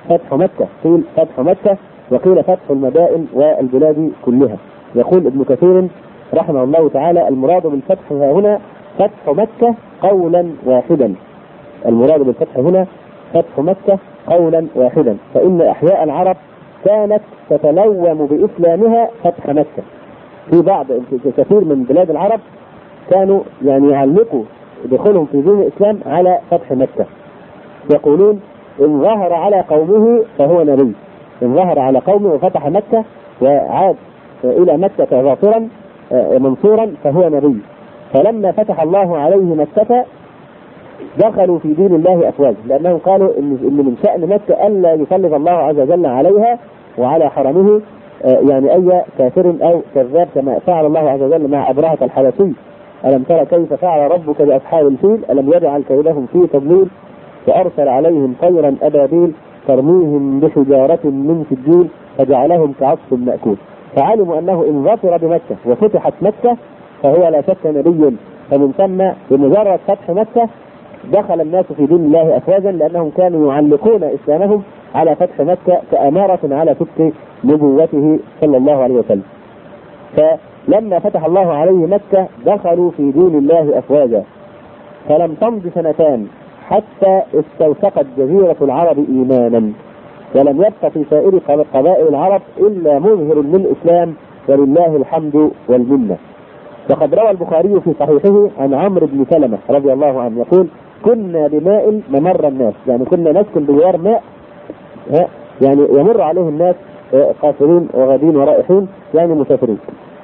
فتح مكة، قيل فتح مكة وقيل فتح المدائن والبلاد كلها. يقول ابن كثير رحمه الله تعالى: المراد بالفتح هنا فتح مكة قولا واحدا. المراد بالفتح هنا فتح مكة قولا واحدا، فإن أحياء العرب كانت تتلوم بإسلامها فتح مكة. في بعض كثير من بلاد العرب كانوا يعني يعلقوا دخولهم في دين الإسلام على فتح مكة، يقولون إن ظهر على قومه فهو نبي، إن ظهر على قومه وفتح مكة وعاد إلى مكة ظافرا منصورا فهو نبي. فلما فتح الله عليه مكة دخلوا في دين الله أفواج، لأنهم قالوا إن من شأن مكة ألا يسلط الله عز وجل عليها وعلى حرمه يعني أي كافر أو كذاب، كما فعل الله عز وجل مع أبرهة الحبشي: ألم ترى كيف فعل ربك بأصحاب الفيل ألم يجعل كيدهم في تضليل وأرسل عليهم طيرا أبابيل ترميهم بحجارة من سجيل فجعلهم كعصف مأكول. فعلموا أنه إن ظفر بمكة وفتحت مكة فهو لا شك نبي، فمن ثم بمجرد فتح مكة دخل الناس في دين الله أفواجا، لأنهم كانوا يعلقون إسلامهم على فتح مكة كأمارة على صدق نبوته صلى الله عليه وسلم. فلما فتح الله عليه مكة دخلوا في دين الله أفواجا، فلم تمض سنتان حتى استوثقت جزيرة العرب إيمانا، ولم يبق في سائر قبائل العرب إلا مظهر للإسلام ولله الحمد والمنة. وقد روى البخاري في صحيحه عن عمرو بن سلمة رضي الله عنه يقول: كنا بماء ممر الناس، يعني كنا نسكن بجوار ماء يعني يمر عليه الناس قاصرين وغادين ورائحين يعني مسافرين،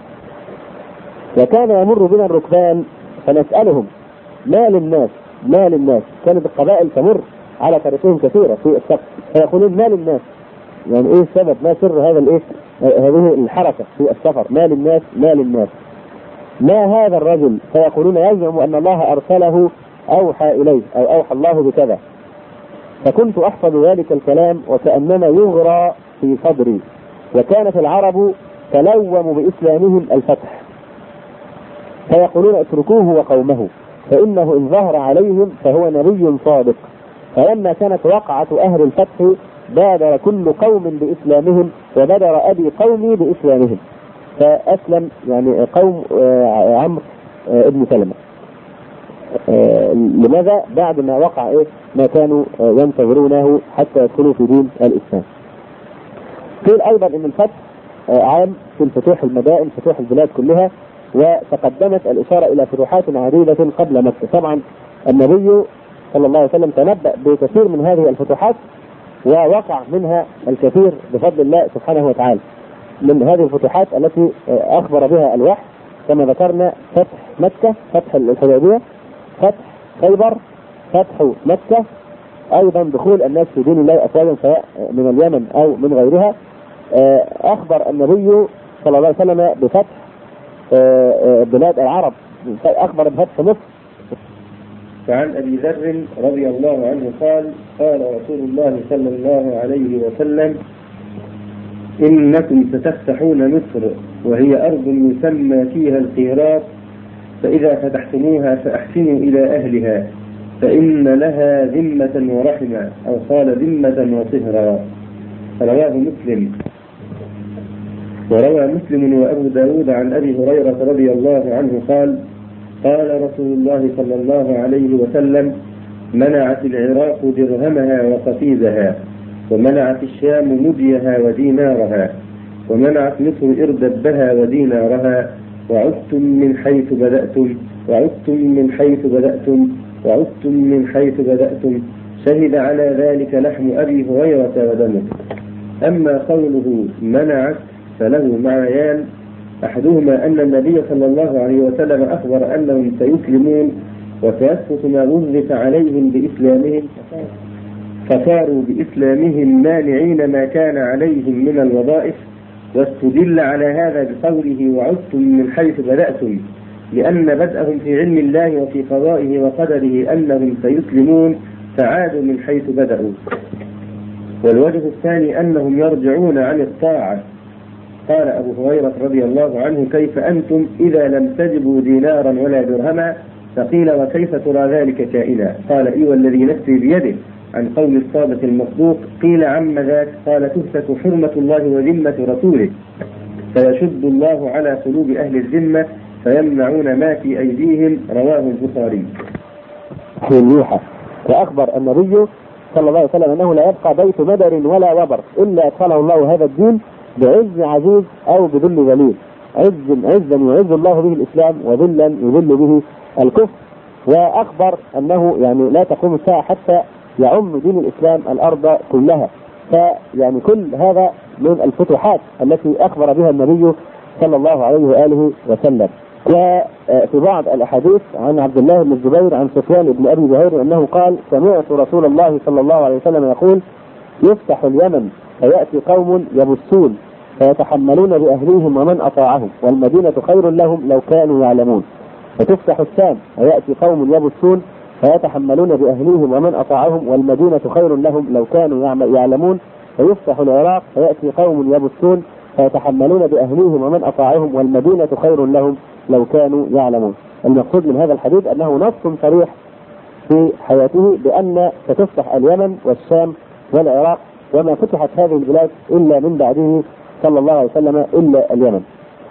وكان يمر بنا الركبان فنسألهم ما للناس ما للناس. كانت القبائل تمر على طريقهم كثيرة في السفر فيقولون ما للناس، يعني ايه السبب، ما سر هذا الايه هذه الحركة في السفر، ما للناس ما للناس ما هذا الرجل، فيقولون يزعم أن الله أرسله أوحى إليه أو أوحى الله بكذا. فكنت أحفظ ذلك الكلام وكأنما يغرى في صدري. وكانت العرب تلوم بإسلامهم الفتح، فيقولون اتركوه وقومه فإنه إن ظهر عليهم فهو نبي صادق. فلما كانت وقعة أهل الفتح بادر كل قوم بإسلامهم، وبدر أبي قومي بإسلامهم، فأسلم يعني قوم عمرو ابن سلمة. لماذا؟ بعد ما وقع إيه ما كانوا ينتظرونه حتى يدخلوا في دين الإسلام. قيل أيضا إن الفتح عام في الفتوح المدائن فتوح البلاد كلها، وتقدمت الإشارة إلى فتوحات عديدة قبل مكة. طبعا النبي صلى الله عليه وسلم تنبأ بكثير من هذه الفتوحات ووقع منها الكثير بفضل الله سبحانه وتعالى. من هذه الفتوحات التي أخبر بها الوحي كما ذكرنا: فتح مكة، فتح الحديبية، فتح خيبر، فتح مكة، أيضا دخول الناس في دين الله أفواجا سواء من اليمن أو من غيرها. أخبر النبي صلى الله عليه وسلم بفتح بلاد العرب، أخبر بفتح مصر. فعن أبي ذر رضي الله عنه قال: قال رسول الله صلى الله عليه وسلم: إنكم ستفتحون مصر وهي أرض يسمى فيها القيراط، فإذا فتحتموها فأحسنوا إلى أهلها فإن لها ذمة ورحمة، أو قال ذمة وصهرا. رواه مسلم. وروى مسلم وأبو داود عن أبي هريرة رضي الله عنه قال: قال رسول الله صلى الله عليه وسلم: منعت العراق درهمها وقفيزها، ومنعت الشام مديها ودينارها، ومنعت مصر إردبها ودينارها، وعدتم من حيث بدأتم وعدتم من حيث بدأتم وعدتم من حيث بدأتم. شهد على ذلك لحم أبي هريرة ودمه. أما قوله منعت فله معنيان: أحدهما أن النبي صلى الله عليه وسلم أخبر أنهم سيسلمون وسيسقط ما وظف عليهم بإسلامهم، فصاروا بإسلامهم مانعين ما كان عليهم من الوظائف. واستدل على هذا بقوله: وعدتم من حيث بدأتم، لأن بدأهم في علم الله وفي قضائه وقدره أنهم سيسلمون، فعادوا من حيث بدأوا. والوجه الثاني أنهم يرجعون عن الطاعة. قال أبو هريرة رضي الله عنه: كيف أنتم إذا لم تجدوا دينارا ولا درهما؟ فقيل: وكيف ترى ذلك كائنا؟ قال: إي والذي نفسي بيده عن قول الصادق المصدوق: قيل عم ذاك؟ قال: تهتك حرمة الله وذمة رسوله، فيشد الله على قلوب أهل الذمة فيمنعون ما في أيديهم. رواه البخاري. وأخبر النبي صلى الله عليه وسلم أنه لا يبقى بيت مدر ولا وبر إلا أدخله الله هذا الدين بعز عزيز أو بذل ذليل. عز عزا يعز الله به الإسلام، وذلا يذل به الكفر. وأخبر أنه يعني لا تقوم الساعة حتى يعم دين الإسلام الأرض كلها. فيعني كل هذا من الفتوحات التي أخبر بها النبي صلى الله عليه وآله وسلم. وفي بعض الأحاديث عن عبد الله بن الزبير عن سفيان بن أبي زهير أنه قال: سمعت رسول الله صلى الله عليه وسلم يقول: يفتح اليمن فيأتي قوم يبثون فيتحملون بأهليهم ومن أطاعهم، والمدينة خير لهم لو كانوا يعلمون. وتفتح الشام فيأتي قوم يبثون فيتحملون بأهليهم ومن أطاعهم، والمدينة خير لهم لو كانوا يعلمون. ويفتح العراق فيأتي قوم يبثون فيتحملون بأهليهم ومن أطاعهم، والمدينة خير لهم لو كانوا يعلمون. المقصود من هذا الحديث أنه نص صريح في حياته بأن ستفتح اليمن والشام والعراق، وما فتحت هذه البلاد إلا من بعده صلى الله عليه وسلم إلا اليمن.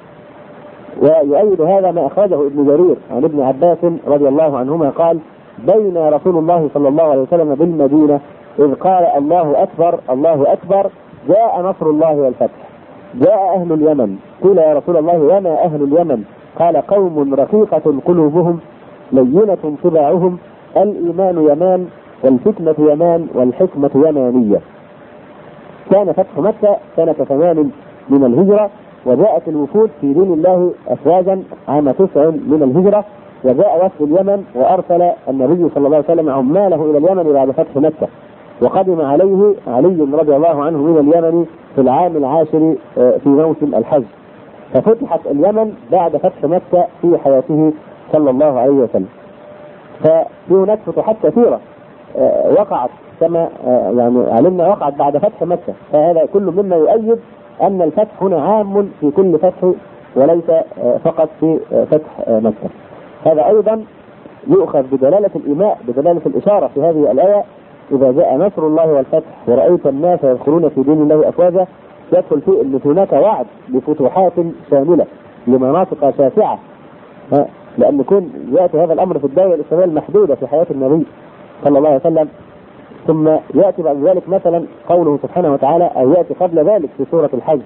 ويؤيد هذا ما أخرجه ابن جرير عن ابن عباس رضي الله عنهما قال: بين رسول الله صلى الله عليه وسلم بالمدينة إذ قال: الله أكبر الله أكبر، جاء نصر الله والفتح، جاء أهل اليمن. قيل: يا رسول الله وما أهل اليمن؟ قال: قوم رقيقة قلوبهم لينة طباعهم، الإيمان يمان والفتنة يمان والحكمة يمانية. كان فتح مكة سنة ثمان من الهجرة، وجاءت الوفود في دين الله أفواجا عام تسع من الهجرة، وجاء وفد اليمن وأرسل النبي صلى الله عليه وسلم عماله إلى اليمن بعد فتح مكة، وقدم عليه علي رضي الله عنه من اليمن في العام العاشر في موسم الحج. ففتحت اليمن بعد فتح مكة في حياته صلى الله عليه وسلم. ففي هناك فتوحات كثيرة وقعت كما يعني علمنا وقعت بعد فتح مكة، فهذا كل مما يؤيد أن الفتح هنا عام في كل فتح وليس فقط في فتح مكة. هذا أيضا يؤخذ بدلالة الإيماء بدلالة الإشارة في هذه الآية: إذا جاء نصر الله والفتح ورأيت الناس يدخلون في دين الله أفواجا، يدخل فيه أن هناك وعد بفتوحات شاملة لمناطق شاسعة، لأن يكون يأتي هذا الأمر في الدولة الإسلامية المحدودة في حياة النبي صلى الله عليه وسلم، ثم يأتي بعد ذلك مثلا قوله سبحانه وتعالى، أو يأتي قبل ذلك في سورة الحج: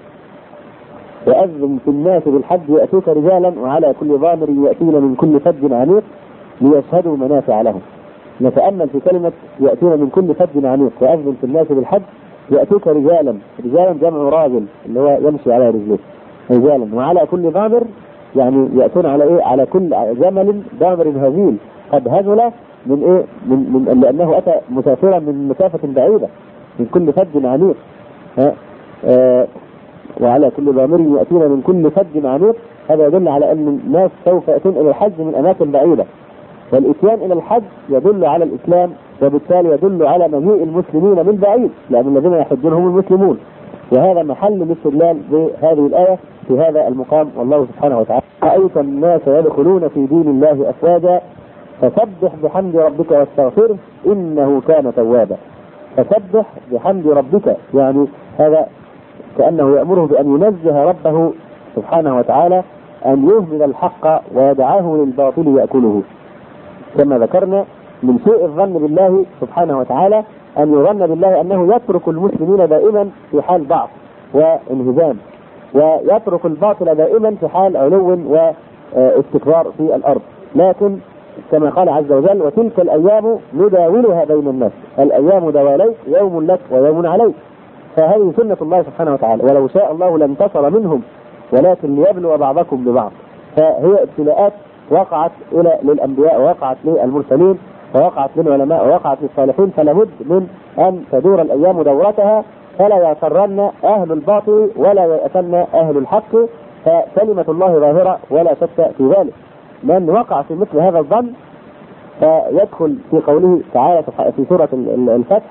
وأذن في الناس بالحج يأتوك رجالا وعلى كل ضامر يأتين من كل فج عميق ليشهدوا منافع لهم. نتأمل في كلمة يأتون من كل فج عميق، وأذن في الناس بالحج يأتوك رجالا، رجالا جمع راجل اللي هو يمشي على رجليه، رجالا وعلى كل ضامر، يعني يأتون على إيه؟ على كل جمل ضامر هزيل قد هزل من إيه؟ من, من لأنه أتى مسافرا من مسافة بعيدة، من كل فج عميق. ها آه وعلى كل ضامر يأتون من كل فج عميق. هذا يدل على أن الناس سوف يأتون إلى الحج من أماكن بعيدة، والإتيان إلى الحج يدل على الإسلام، وبالتالي يدل على مجيء المسلمين من بعيد، لأن الذين يحجون هم المسلمون. وهذا محل الاستدلال بهذه الآية في هذا المقام. والله سبحانه وتعالى: رأيت الناس يدخلون في دين الله أفواجا فسبح بحمد ربك واستغفره إنه كان توابا. فسبح بحمد ربك، يعني هذا كأنه يأمره بأن ينزه ربه سبحانه وتعالى أن يهمل الحق ويدعاه للباطل يأكله، كما ذكرنا من سوء الظن بالله سبحانه وتعالى أن يظن بالله أنه يترك المسلمين دائما في حال ضعف وانهزام، ويترك الباطل دائما في حال علو واستكبار في الأرض. لكن كما قال عز وجل: وتلك الأيام نداولها بين الناس، الأيام دواليك، يوم لك ويوم عليك. فهذه سنة الله سبحانه وتعالى، ولو شاء الله لانتصر منهم ولكن ليبلو بعضكم ببعض. فهي ابتلاءات وقعت إلى للأنبياء، ووقعت للمرسلين، ووقعت للعلماء، ووقعت للصالحين، فلابد من أن تدور الأيام دورتها، فلا يغترن أهل الباطل ولا يأتن أهل الحق، فكلمة الله ظاهرة ولا شك في ذلك. من وقع في مثل هذا الظن فيدخل في قوله تعالى في سورة الفتح: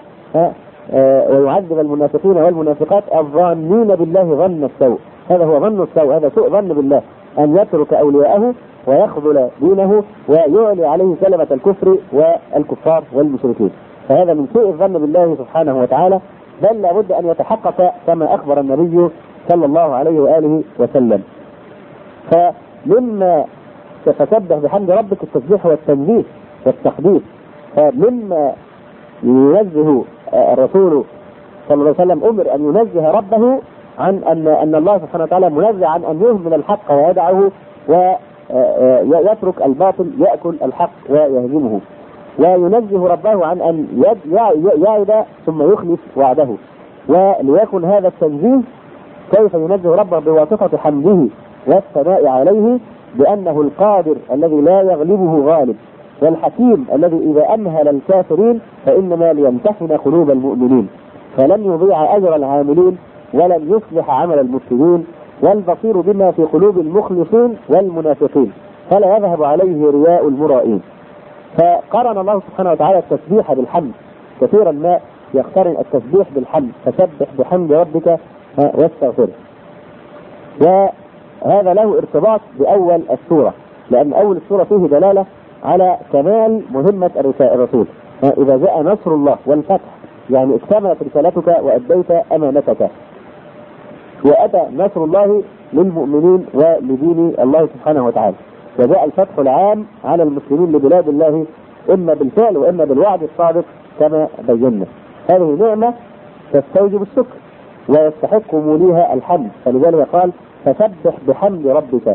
ويعذب المنافقين والمنافقات الظانين بالله ظن السوء. هذا هو ظن السوء، هذا سوء ظن بالله، أن يترك أولياءه ويخذل دينه ويعلي عليه كلمة الكفر والكفار والمشركين. فهذا من سوء الظن بالله سبحانه وتعالى، بل لابد أن يتحقق كما أخبر النبي صلى الله عليه وآله وسلم. فمما تسبح بحمد ربك التسبيح والتنزيه والتقديس. فمما ينزه الرسول صلى الله عليه وسلم أمر أن ينزه ربه عن أن أن الله سبحانه وتعالى منزه عن أن يهمل الحق ويدعه ويترك الباطل يأكل الحق ويهزمه، وينزه ربه عن أن يعد ثم يخلف وعده. وليكن هذا التنزيه كيف ينزه ربه بواسطة حمده والثناء عليه بأنه القادر الذي لا يغلبه غالب، والحكيم الذي إذا أمهل الكافرين فإنما ليمتحن قلوب المؤمنين، فلن يضيع أجر العاملين ولن يصلح عمل المفسدين، والبصير بما في قلوب المخلصين والمنافقين فلا يذهب عليه رياء المرائين. فقرن الله سبحانه وتعالى التسبيح بالحمد، كثيرا ما يقترن التسبيح بالحمد، فسبح بحمد ربك واستغفره. وهذا له ارتباط بأول السورة، لأن أول السورة فيه دلالة على كمال مهمة الرسول. إذا جاء نصر الله والفتح يعني اكتملت رسالتك وأديت أمانتك، وأتى نصر الله للمؤمنين ولدين الله سبحانه وتعالى، وجاء الفتح العام على المسلمين لبلاد الله إما بالفعل وإما بالوعد الصادق كما بينا. هذه نعمة تستوجب الشكر ويستحق موليها الحمد، فلذلك قال فسبح بحمد ربك.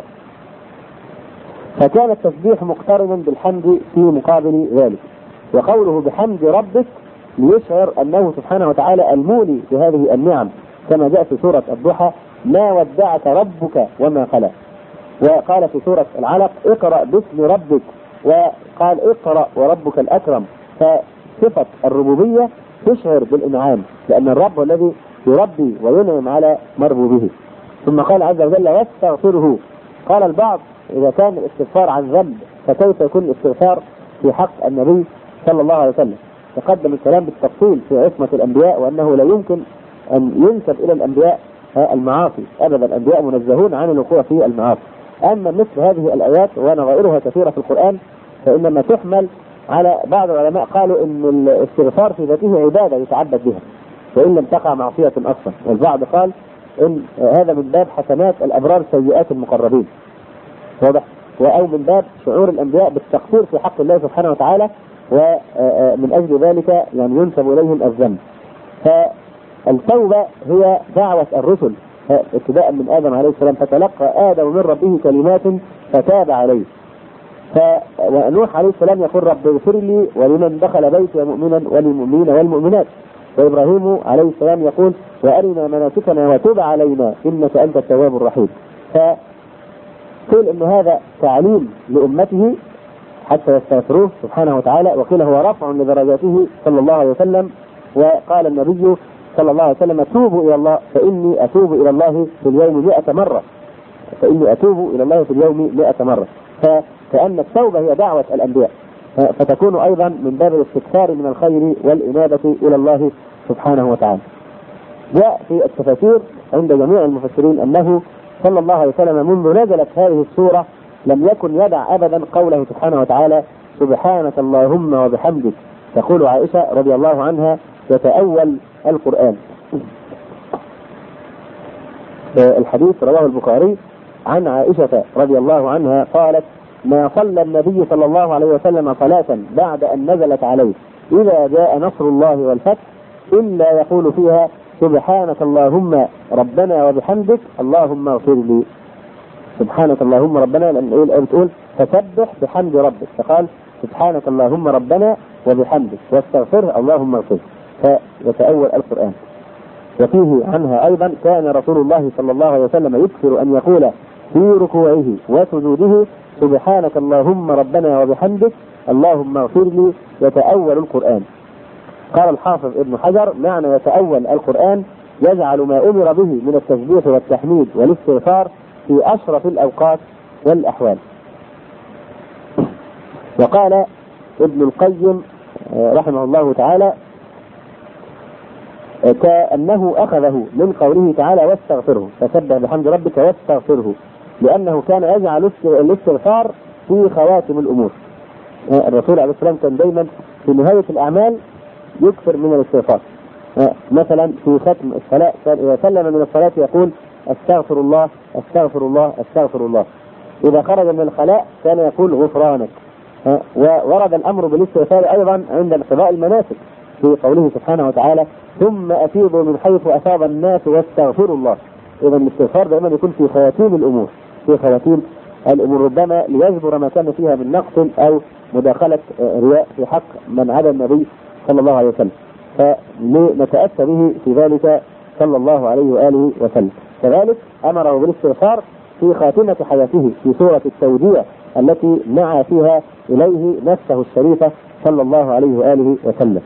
فكان التسبيح مقترنا بالحمد في مقابل ذلك، وقوله بحمد ربك ليشعر أنه سبحانه وتعالى المولي بهذه النعم، كما جاء في سورة الضحى ما ودعك ربك وما قلى. وقال في سورة العلق اقرأ باسم ربك، وقال اقرأ وربك الأكرم. فصفة الربوبية تشعر بالإنعام، لأن الرب الذي يربي وينعم على مربوبه. ثم قال عز وجل واستغفره. قال البعض إذا كان الاستغفار عن ذنب فكيف يكون الاستغفار في حق النبي صلى الله عليه وسلم؟ تقدم الكلام بالتفصيل في عصمة الأنبياء، وأنه لا يمكن أن ينسب إلى الأنبياء المعاصي أبدا، الأنبياء منزهون عن الوقوع في المعاصي. أما مثل هذه الآيات ونظائرها كثيرة في القرآن فإنما تحمل على بعض العلماء قالوا إن الاستغفار في ذاته عبادة يتعبد بها وإن لم تقع معصية أصلا، والبعض قال إن هذا من باب حسنات الأبرار سيئات المقربين، واضح؟ أو من باب شعور الأنبياء بالتقصير في حق الله سبحانه وتعالى، ومن أجل ذلك يعني ينسب إليهم الذنب. فالتوبة هي دعوة الرسل ابتداء من آدم عليه السلام، فتلقى آدم من ربه كلمات فتاب عليه. ونوح عليه السلام يقول رب اغفر لي ولمن دخل بيتي مؤمنا وللمؤمنين والمؤمنات. وإبراهيم عليه السلام يقول وأرنا مناسكنا وتب علينا إنك أنت التواب الرحيم. فقيل إن هذا تعليم لأمته حتى يستغفروه سبحانه وتعالى، وقيل هو رفع لدرجاته صلى الله عليه وسلم. وقال النبي صلى الله عليه وسلم توبوا إلى الله فإني أتوب إلى الله في اليوم مئة مرة، فإني أتوب إلى الله في اليوم مئة مرة. فكأن التوبة هي دعوة الأنبياء، فتكون أيضا من باب الاستكثار من الخير والإنابة إلى الله سبحانه وتعالى. جاء في التفاسير عند جميع المفسرين أنه صلى الله عليه وسلم منذ نزلت هذه السورة لم يكن يدع أبدا قوله سبحانه وتعالى سبحانك اللهم وبحمدك. تقول عائشة رضي الله عنها يتأول القرآن. الحديث رواه البخاري عن عائشة رضي الله عنها قالت ما صلى النبي صلى الله عليه وسلم صلاة بعد أن نزلت عليه إذا جاء نصر الله والفتح إلا يقول فيها سبحانك اللهم ربنا وبحمدك اللهم اغفر لي. سبحانك اللهم ربنا، لأن الآية بتقول فسبح بحمد ربك، فقال سبحانك اللهم ربنا وبحمدك واستغفره اللهم اغفر. فيتأول القرآن. وفيه عنها أيضا كان رسول الله صلى الله عليه وسلم يكثر أن يقول في ركوعه وسجوده سبحانك اللهم ربنا وبحمدك اللهم اغفر لي. يتأول القرآن. قال الحافظ ابن حجر معنى يتأول القرآن يجعل ما أمر به من التسبيح والتحميد والاستغفار في أشرف الأوقات والأحوال. وقال ابن القيم رحمه الله تعالى كأنه أخذه من قوله تعالى واستغفره، فسبح بحمد ربك واستغفره، لأنه كان يجعل الاستغفار في خواتم الأمور. الرسول عليه السلام كان دايما في نهاية الأعمال يكثر من الاستغفار. مثلا في ختم الصلاة كان إذا سلم من الصلاة يقول استغفر الله استغفر الله استغفر الله. إذا خرج من الخلاء كان يقول غفرانك. وورد الأمر بالاستغفار أيضا عند انقضاء المناسك في قوله سبحانه وتعالى ثم أفيضوا من حيث أفاض الناس واستغفروا الله. إذا الاستغفار دائما يكون في خواتيم الأمور في خواتيم الأمور ربما ليجبر ما كان فيها من نقص أو مداخلة رياء في حق من عدا النبي صلى الله عليه وسلم، فلنتأسى به في ذلك صلى الله عليه وآله وسلم. كذلك أمره بالاستغفار في خاتمة حياته في سورة التوديع التي نعى فيها إليه نفسه الشريفة صلى الله عليه وآله وسلم.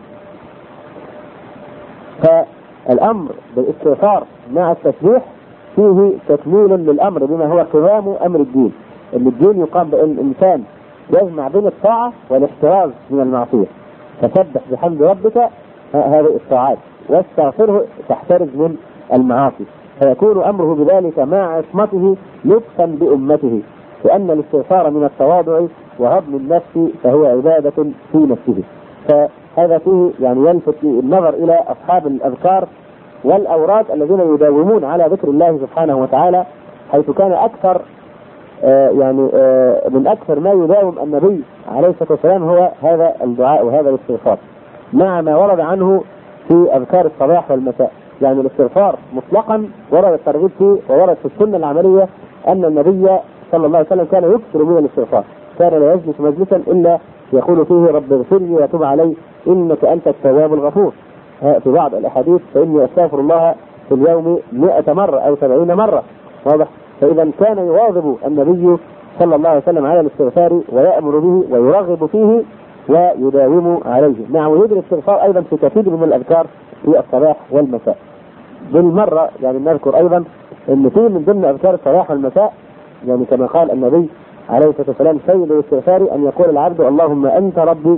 فالأمر بالاستغفار مع التسبيح فيه تكميل للأمر بما هو قوام أمر الدين. أن الدين يقام بأن الإنسان يجمع بين الطاعة والاحتراز من المعصية. فسبح بحمد ربك هذه الطاعات واستغفره تحترز من المعاصي، فيكون أمره بذلك مع عصمته لطفا بأمته، لأن الاستغفار من التواضع وهضم النفس فهو عبادة في نفسه. فهذا فيه يعني يلفت النظر إلى أصحاب الأذكار والأوراد الذين يداومون على ذكر الله سبحانه وتعالى، حيث كان أكثر آه يعني آه من أكثر ما يداوم النبي عليه الصلاة والسلام هو هذا الدعاء وهذا الاستغفار، مع ما ورد عنه في أذكار الصباح والمساء. يعني الاستغفار مطلقا ورد الترغيب فيه، وورد في السنة العملية أن النبي صلى الله عليه وسلم كان يكثر من الاستغفار، كان لا يجلس مجلسا إلا يقول فيه رب اغفر لي وتب علي إنك أنت التواب الغفور. في بعض الأحاديث فإني أستغفر الله في اليوم مئة مرة أو سبعين مرة. واضح؟ فإذا كان يواظب النبي صلى الله عليه وسلم على الاستغفار ويأمر به ويرغب فيه ويداوم عليه، مع وجود الاستغفار أيضا في كثير من الأذكار في الصباح والمساء. بالمرة يعني نذكر أيضا أن في من ضمن أذكار الصباح والمساء يعني كما قال النبي عليه الصلاة والسلام سيد الاستغفار أن يقول العبد اللهم أنت ربي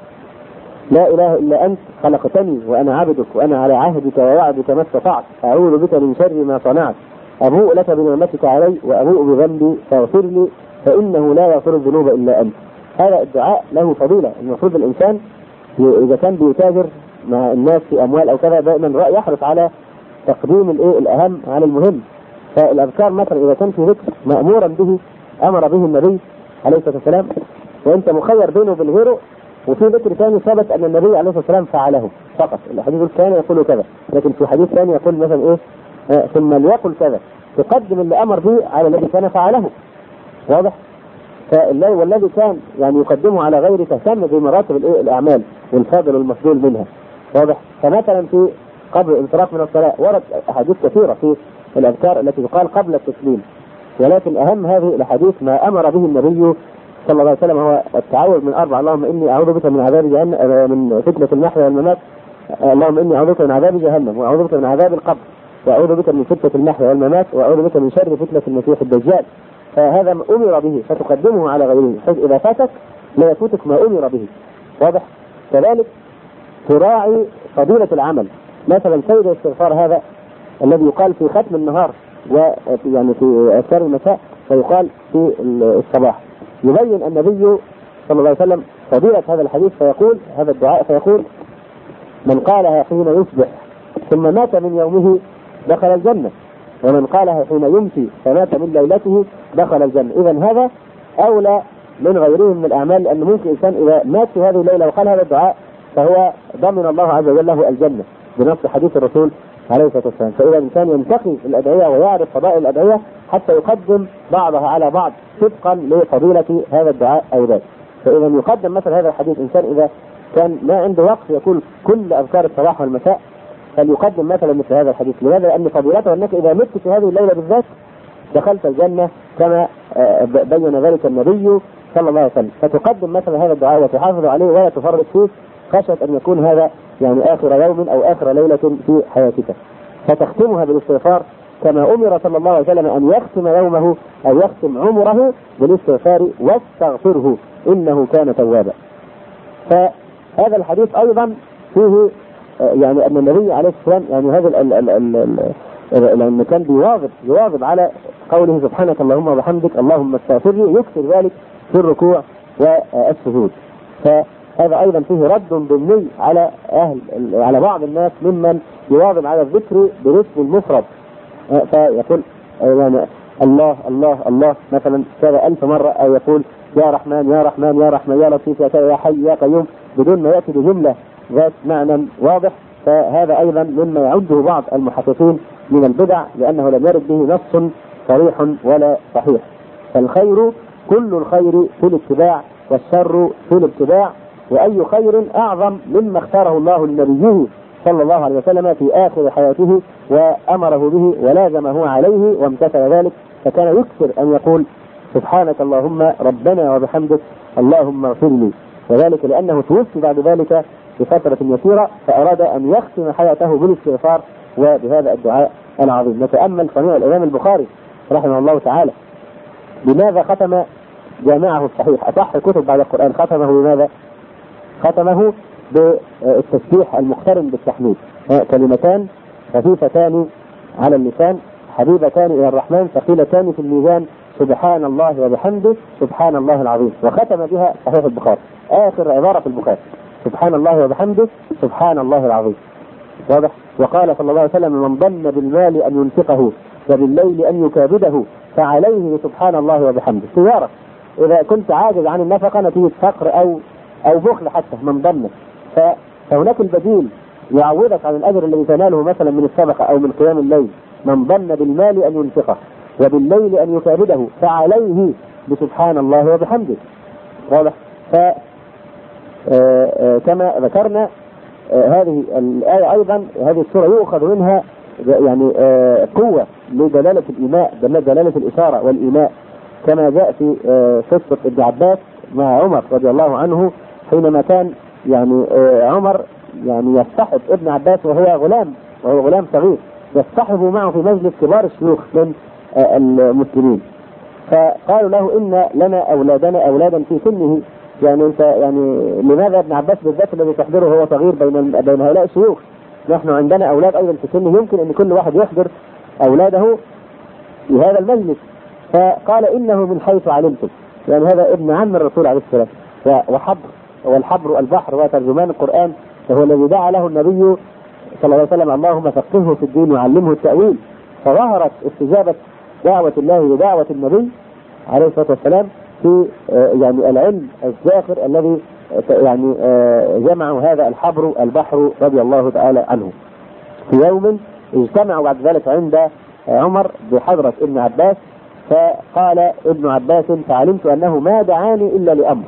لا إله إلا أنت خلقتني وأنا عبدك وأنا على عهدك ووعدك ما استطعت أعوذ بك من شر ما صنعت أبوء لك بنعمتك علي وأبوء بذنبي فاغفر لي فإنه لا يغفر الذنوب إلا أنت. هذا الدعاء له فضيلة. المفروض الإنسان إذا كان بيتاجر مع الناس في أموال أو كذا دائما يحرص على تقديم الإيه الأهم على المهم. فالأذكار مثلا إذا كان في ذكر مأمورا به أمر به النبي عليه الصلاة والسلام وأنت مخير بينه وبين غيره، وفي ذكر ثاني ثبت أن النبي عليه الصلاة والسلام فعله فقط، الحديث كان يقول كذا، لكن في حديث ثاني يقول مثلا إيه آه ثم ليقل كذا، تقدم اللي أمر به على الذي كان فعله. واضح؟ فالله والذي كان يعني يقدمه على غيره تهتم بمراتب الإيه الأعمال والفاضل والمفضول منها. واضح؟ فمثلا في قبل الانصراف من الصلاة ورد أحاديث كثيرة في الأذكار التي تقال قبل التسليم، ولكن أهم هذه الأحاديث ما أمر به النبي صلى الله عليه وسلم هو التعوذ من أربع: اللهم إني أعوذ بك من عذاب جهنم من فتنة المحيا والممات، اللهم إني أعوذ بك من عذاب جهنم، وأعوذ بك من عذاب القبر، وأعوذ بك من فتنة المحيا والممات، وأعوذ بك من شر فتنة المسيح الدجال. فهذا ما أمر به فتقدمه على غيره، حيث إذا فاتك لا يفوتك ما أمر به. واضح؟ كذلك تراعي فضيلة العمل. مثلا سيد الاستغفار هذا الذي يقال في ختم النهار ويعني في أذكار المساء ويقال في الصباح، يبين النبي صلى الله عليه وسلم فضيلة هذا الحديث فيقول هذا الدعاء فيقول: من قالها حين يصبح ثم مات من يومه دخل الجنة، ومن قالها حين يمسي فمات من ليلته دخل الجنة. إذن هذا أولى من غيره من الأعمال، لأن ممكن إنسان إذا مات في هذه الليلة وقال هذا الدعاء فهو ضمن الله عز وجل له الجنة بنص حديث الرسول عليه الصلاة والسلام. فإذا الإنسان ينتقي الأدعية ويعرف فضائل الأدعية حتى يقدم بعضها على بعض طبقا لفضيلة هذا الدعاء أو ذلك. فإذا يقدم مثل هذا الحديث إنسان إذا كان ما عنده وقت يقول كل أذكار الصباح والمساء فليقدم مثلا مثل هذا الحديث. لماذا؟ لأن فضيلته أنك إذا مت في هذه الليلة بالذات دخلت الجنة كما بين ذلك النبي صلى الله عليه وسلم. فتقدم مثل هذا الدعاء وتحافظ عليه ولا تفرط فيه خشية أن يكون هذا يعني آخر يوم أو آخر ليلة في حياتك. فتختمها بالاستغفار كما أمر صلى الله عليه وسلم أن يختم يومه أو يختم عمره بالاستغفار: واستغفره إنه كان توابا. فهذا الحديث أيضا فيه يعني أن النبي عليه الصلاة والسلام يعني هذا لما كان بيواظب يواظب على قوله سبحانك اللهم وبحمدك اللهم استغفر لي، يكثر ذلك في الركوع والسجود. هذا أيضا فيه رد ضمني على أهل على بعض الناس ممن يواظب على الذكر باسم المفرد، فيقول يعني الله الله الله مثلا كذا ألف مرة، أو يقول يا رحمن يا رحمن يا رحمن يا لطيف يا كذا يا حي يا قيوم بدون ما يأتي بجملة ذات معنى واضح. فهذا أيضا مما يعده بعض المحققين من البدع، لأنه لم يرد به نص صريح ولا صحيح. فالخير كل الخير في الاتباع، والشر في الابتداع، وأي خير أعظم مما اختاره الله لنبيه صلى الله عليه وسلم في آخر حياته وأمره به ولازمه عليه وامتثل ذلك. فكان يكثر أن يقول سبحانك اللهم ربنا وبحمدك اللهم اغفر لي، وذلك لأنه توفي بعد ذلك بفترة يسيرة، فأراد أن يختم حياته بالاستغفار وبهذا الدعاء العظيم. نتأمل صنيع الإمام البخاري رحمه الله تعالى بماذا ختم جامعه الصحيح، أصح كتب بعد القرآن، ختمه بماذا؟ ختمه بالتسبيح المقترن بالتحميد، كلمتان خفيفتان على اللسان حبيبتان إلى الرحمن ثقيلتان في الميزان، سبحان الله وبحمده سبحان الله العظيم، وختم بها صحيح البخاري آخر عبارة في البخاري سبحان الله وبحمده سبحان الله العظيم. واضح؟ وقال صلى الله عليه وسلم من ظن بالمال أن ينفقه وبالليل أن يكابده فعليه سبحان الله وبحمده. سيارة إذا كنت عاجز عن النفقة نتيجة فقر أو أو بخل حتى من ظنه، فهناك البديل يعوضك عن الأجر الذي تناله مثلا من الصدقة أو من قيام الليل. من ظن بالمال أن ينفقه وبالليل أن يكابده فعليه بسبحان الله وبحمده. واضح؟ ف كما ذكرنا هذه الآية أيضا، هذه السورة يؤخذ منها يعني قوة لدلالة الإيماء، دلالة الإشارة والإيماء، كما جاء في قصة ابن عباس مع عمر رضي الله عنه حينما كان يعني عمر يعني يصطحب ابن عباس وهو غلام وهو غلام صغير، يصطحب معه في مجلس كبار الشيوخ من المسلمين، فقالوا له إن لنا أولادنا أولادا في سنه، يعني أنت يعني لماذا ابن عباس بالذات الذي تحضره هو صغير بين بين هؤلاء الشيوخ؟ نحن عندنا أولاد أيضا في سنه، يمكن أن كل واحد يحضر أولاده في هذا المجلس. فقال إنه من حيث علمتم، يعني هذا ابن عم الرسول عليه السلام، وحبر والحبر البحر وترجمان القرآن، فهو الذي دعا له النبي صلى الله عليه وسلم اللهم فقهه في الدين وعلمه التأويل. فظهرت استجابة دعوة الله لدعوة النبي عليه الصلاة والسلام في يعني العلم الزاخر الذي يعني جمعوا هذا الحبر البحر رضي الله تعالى عنه. في يوم اجتمعوا بعد ذلك عند عمر بحضرة ابن عباس، فقال ابن عباس فعلمت أنه ما دعاني إلا لأمر،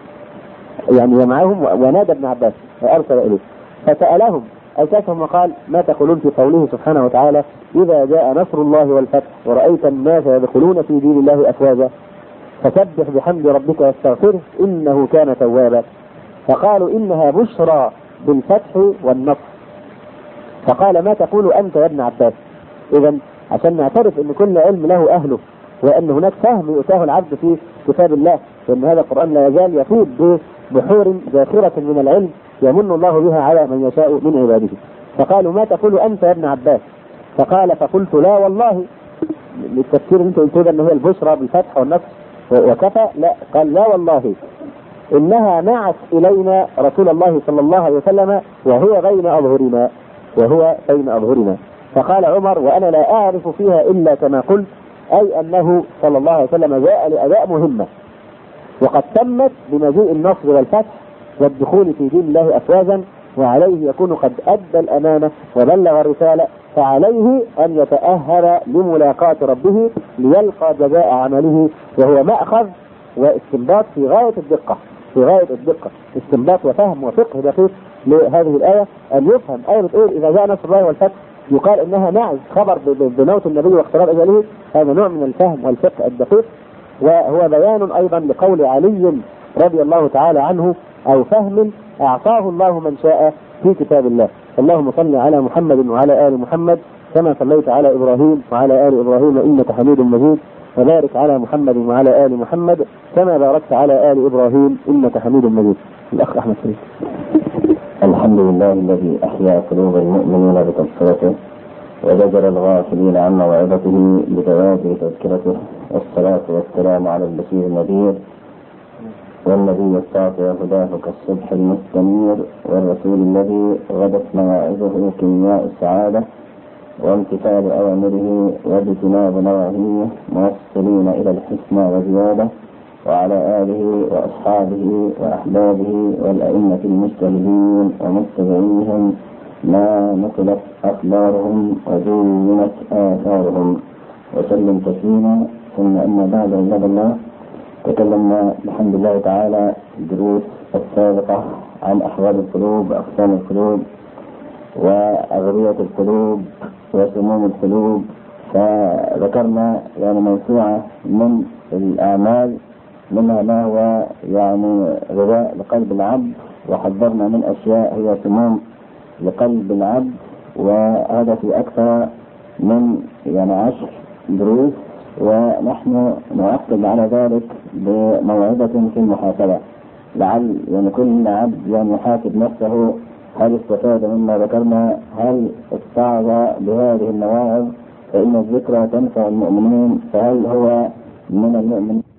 يعني معهم ونادى ابن عباس فأرسل إليه فسألهم أيتهم وقال ما تقولون في قوله سبحانه وتعالى إذا جاء نصر الله والفتح ورأيت الناس يدخلون في دين الله أفواجا فسبح بحمد ربك واستغفره إنه كان توابا. فقالوا إنها بشرى بالفتح والنصر. فقال ما تقول أنت يا ابن عباس؟ إذا عشان نعترف أن كل علم له أهله، وأن هناك فهم يؤتاه العبد في كتاب الله، وأن هذا القرآن لا يزال يفيض ببحور زاخرة من العلم يمن الله بها على من يشاء من عباده. فقالوا ما تقول أنت يا ابن عباس؟ فقال فقلت لا والله، للتفسير أنت قلت أن هي البشرى بالفتح والنصر وكفى، لا، قال لا والله إنها نعت إلينا رسول الله صلى الله عليه وسلم وهو بين أظهرنا وهو بين أظهرنا. فقال عمر وأنا لا أعرف فيها إلا كما قلت، أي أنه صلى الله عليه وسلم جاء لأداء مهمة وقد تمت بمجيء النصر والفتح والدخول في دين الله أفواجا، وعليه يكون قد أدى الأمانة وبلغ الرسالة، فعليه أن يتأهل لملاقاة ربه ليلقى جزاء عمله، وهو مأخذ واستنباط في غاية الدقة في غاية الدقة استنباط وفهم وفقه دقيق لهذه الآية. أن يفهم آية بتقول إذا جاء نصر الله والفتح يقال إنها نعز خبر بموت النبي واقتراب أجله، هذا نوع من الفهم والفقه الدقيق، وهو بيان أيضا لقول علي رضي الله تعالى عنه أو فهم أعطاه الله من شاء في كتاب الله. اللهم صل على محمد وعلى آل محمد كما صليت على إبراهيم وعلى آل إبراهيم إنك حميد مجيد، وبارك على محمد وعلى آل محمد كما باركت على آل إبراهيم إنك حميد مجيد. الأخ أحمد شريف. الحمد لله الذي أحيا قلوب المؤمنين بتذكرته وزجر الغافلين عن موعظته بجواز تذكرته، والصلاة والسلام على البشير النذير والنبي الساطع هداه كالصبح المستنير، والرسول الذي غدت مواعظه كيمياء السعادة، وامتثال أوامره واجتناب نواهيه، موصلين إلى الحسنى وزيادة، وعلى آله وأصحابه وأحبابه والأئمة المجتهدين ومتبعيهم ما نقلت أخبارهم وزينت آثارهم، وسلم تسليما. ثم أما بعد، عباد الله، تكلمنا بحمد الله تعالى الدروس السابقة عن أحوال القلوب وأقسام القلوب وأغذية القلوب وسموم القلوب، فذكرنا يعني موسوعة من الأعمال منها ما هو يعني غذاء لقلب العبد، وحذرنا من أشياء هي سموم لقلب العبد، وهذا في أكثر من يعني عشر دروس، ونحن نعقد على ذلك بموعظة في المحاسبة، لعل يعني كل عبد يعني يحاسب نفسه، هل استفاد مما ذكرنا؟ هل اتعظ بهذه المواعظ؟ فإن الذكرى تنفع المؤمنين، فهل هو من المؤمنين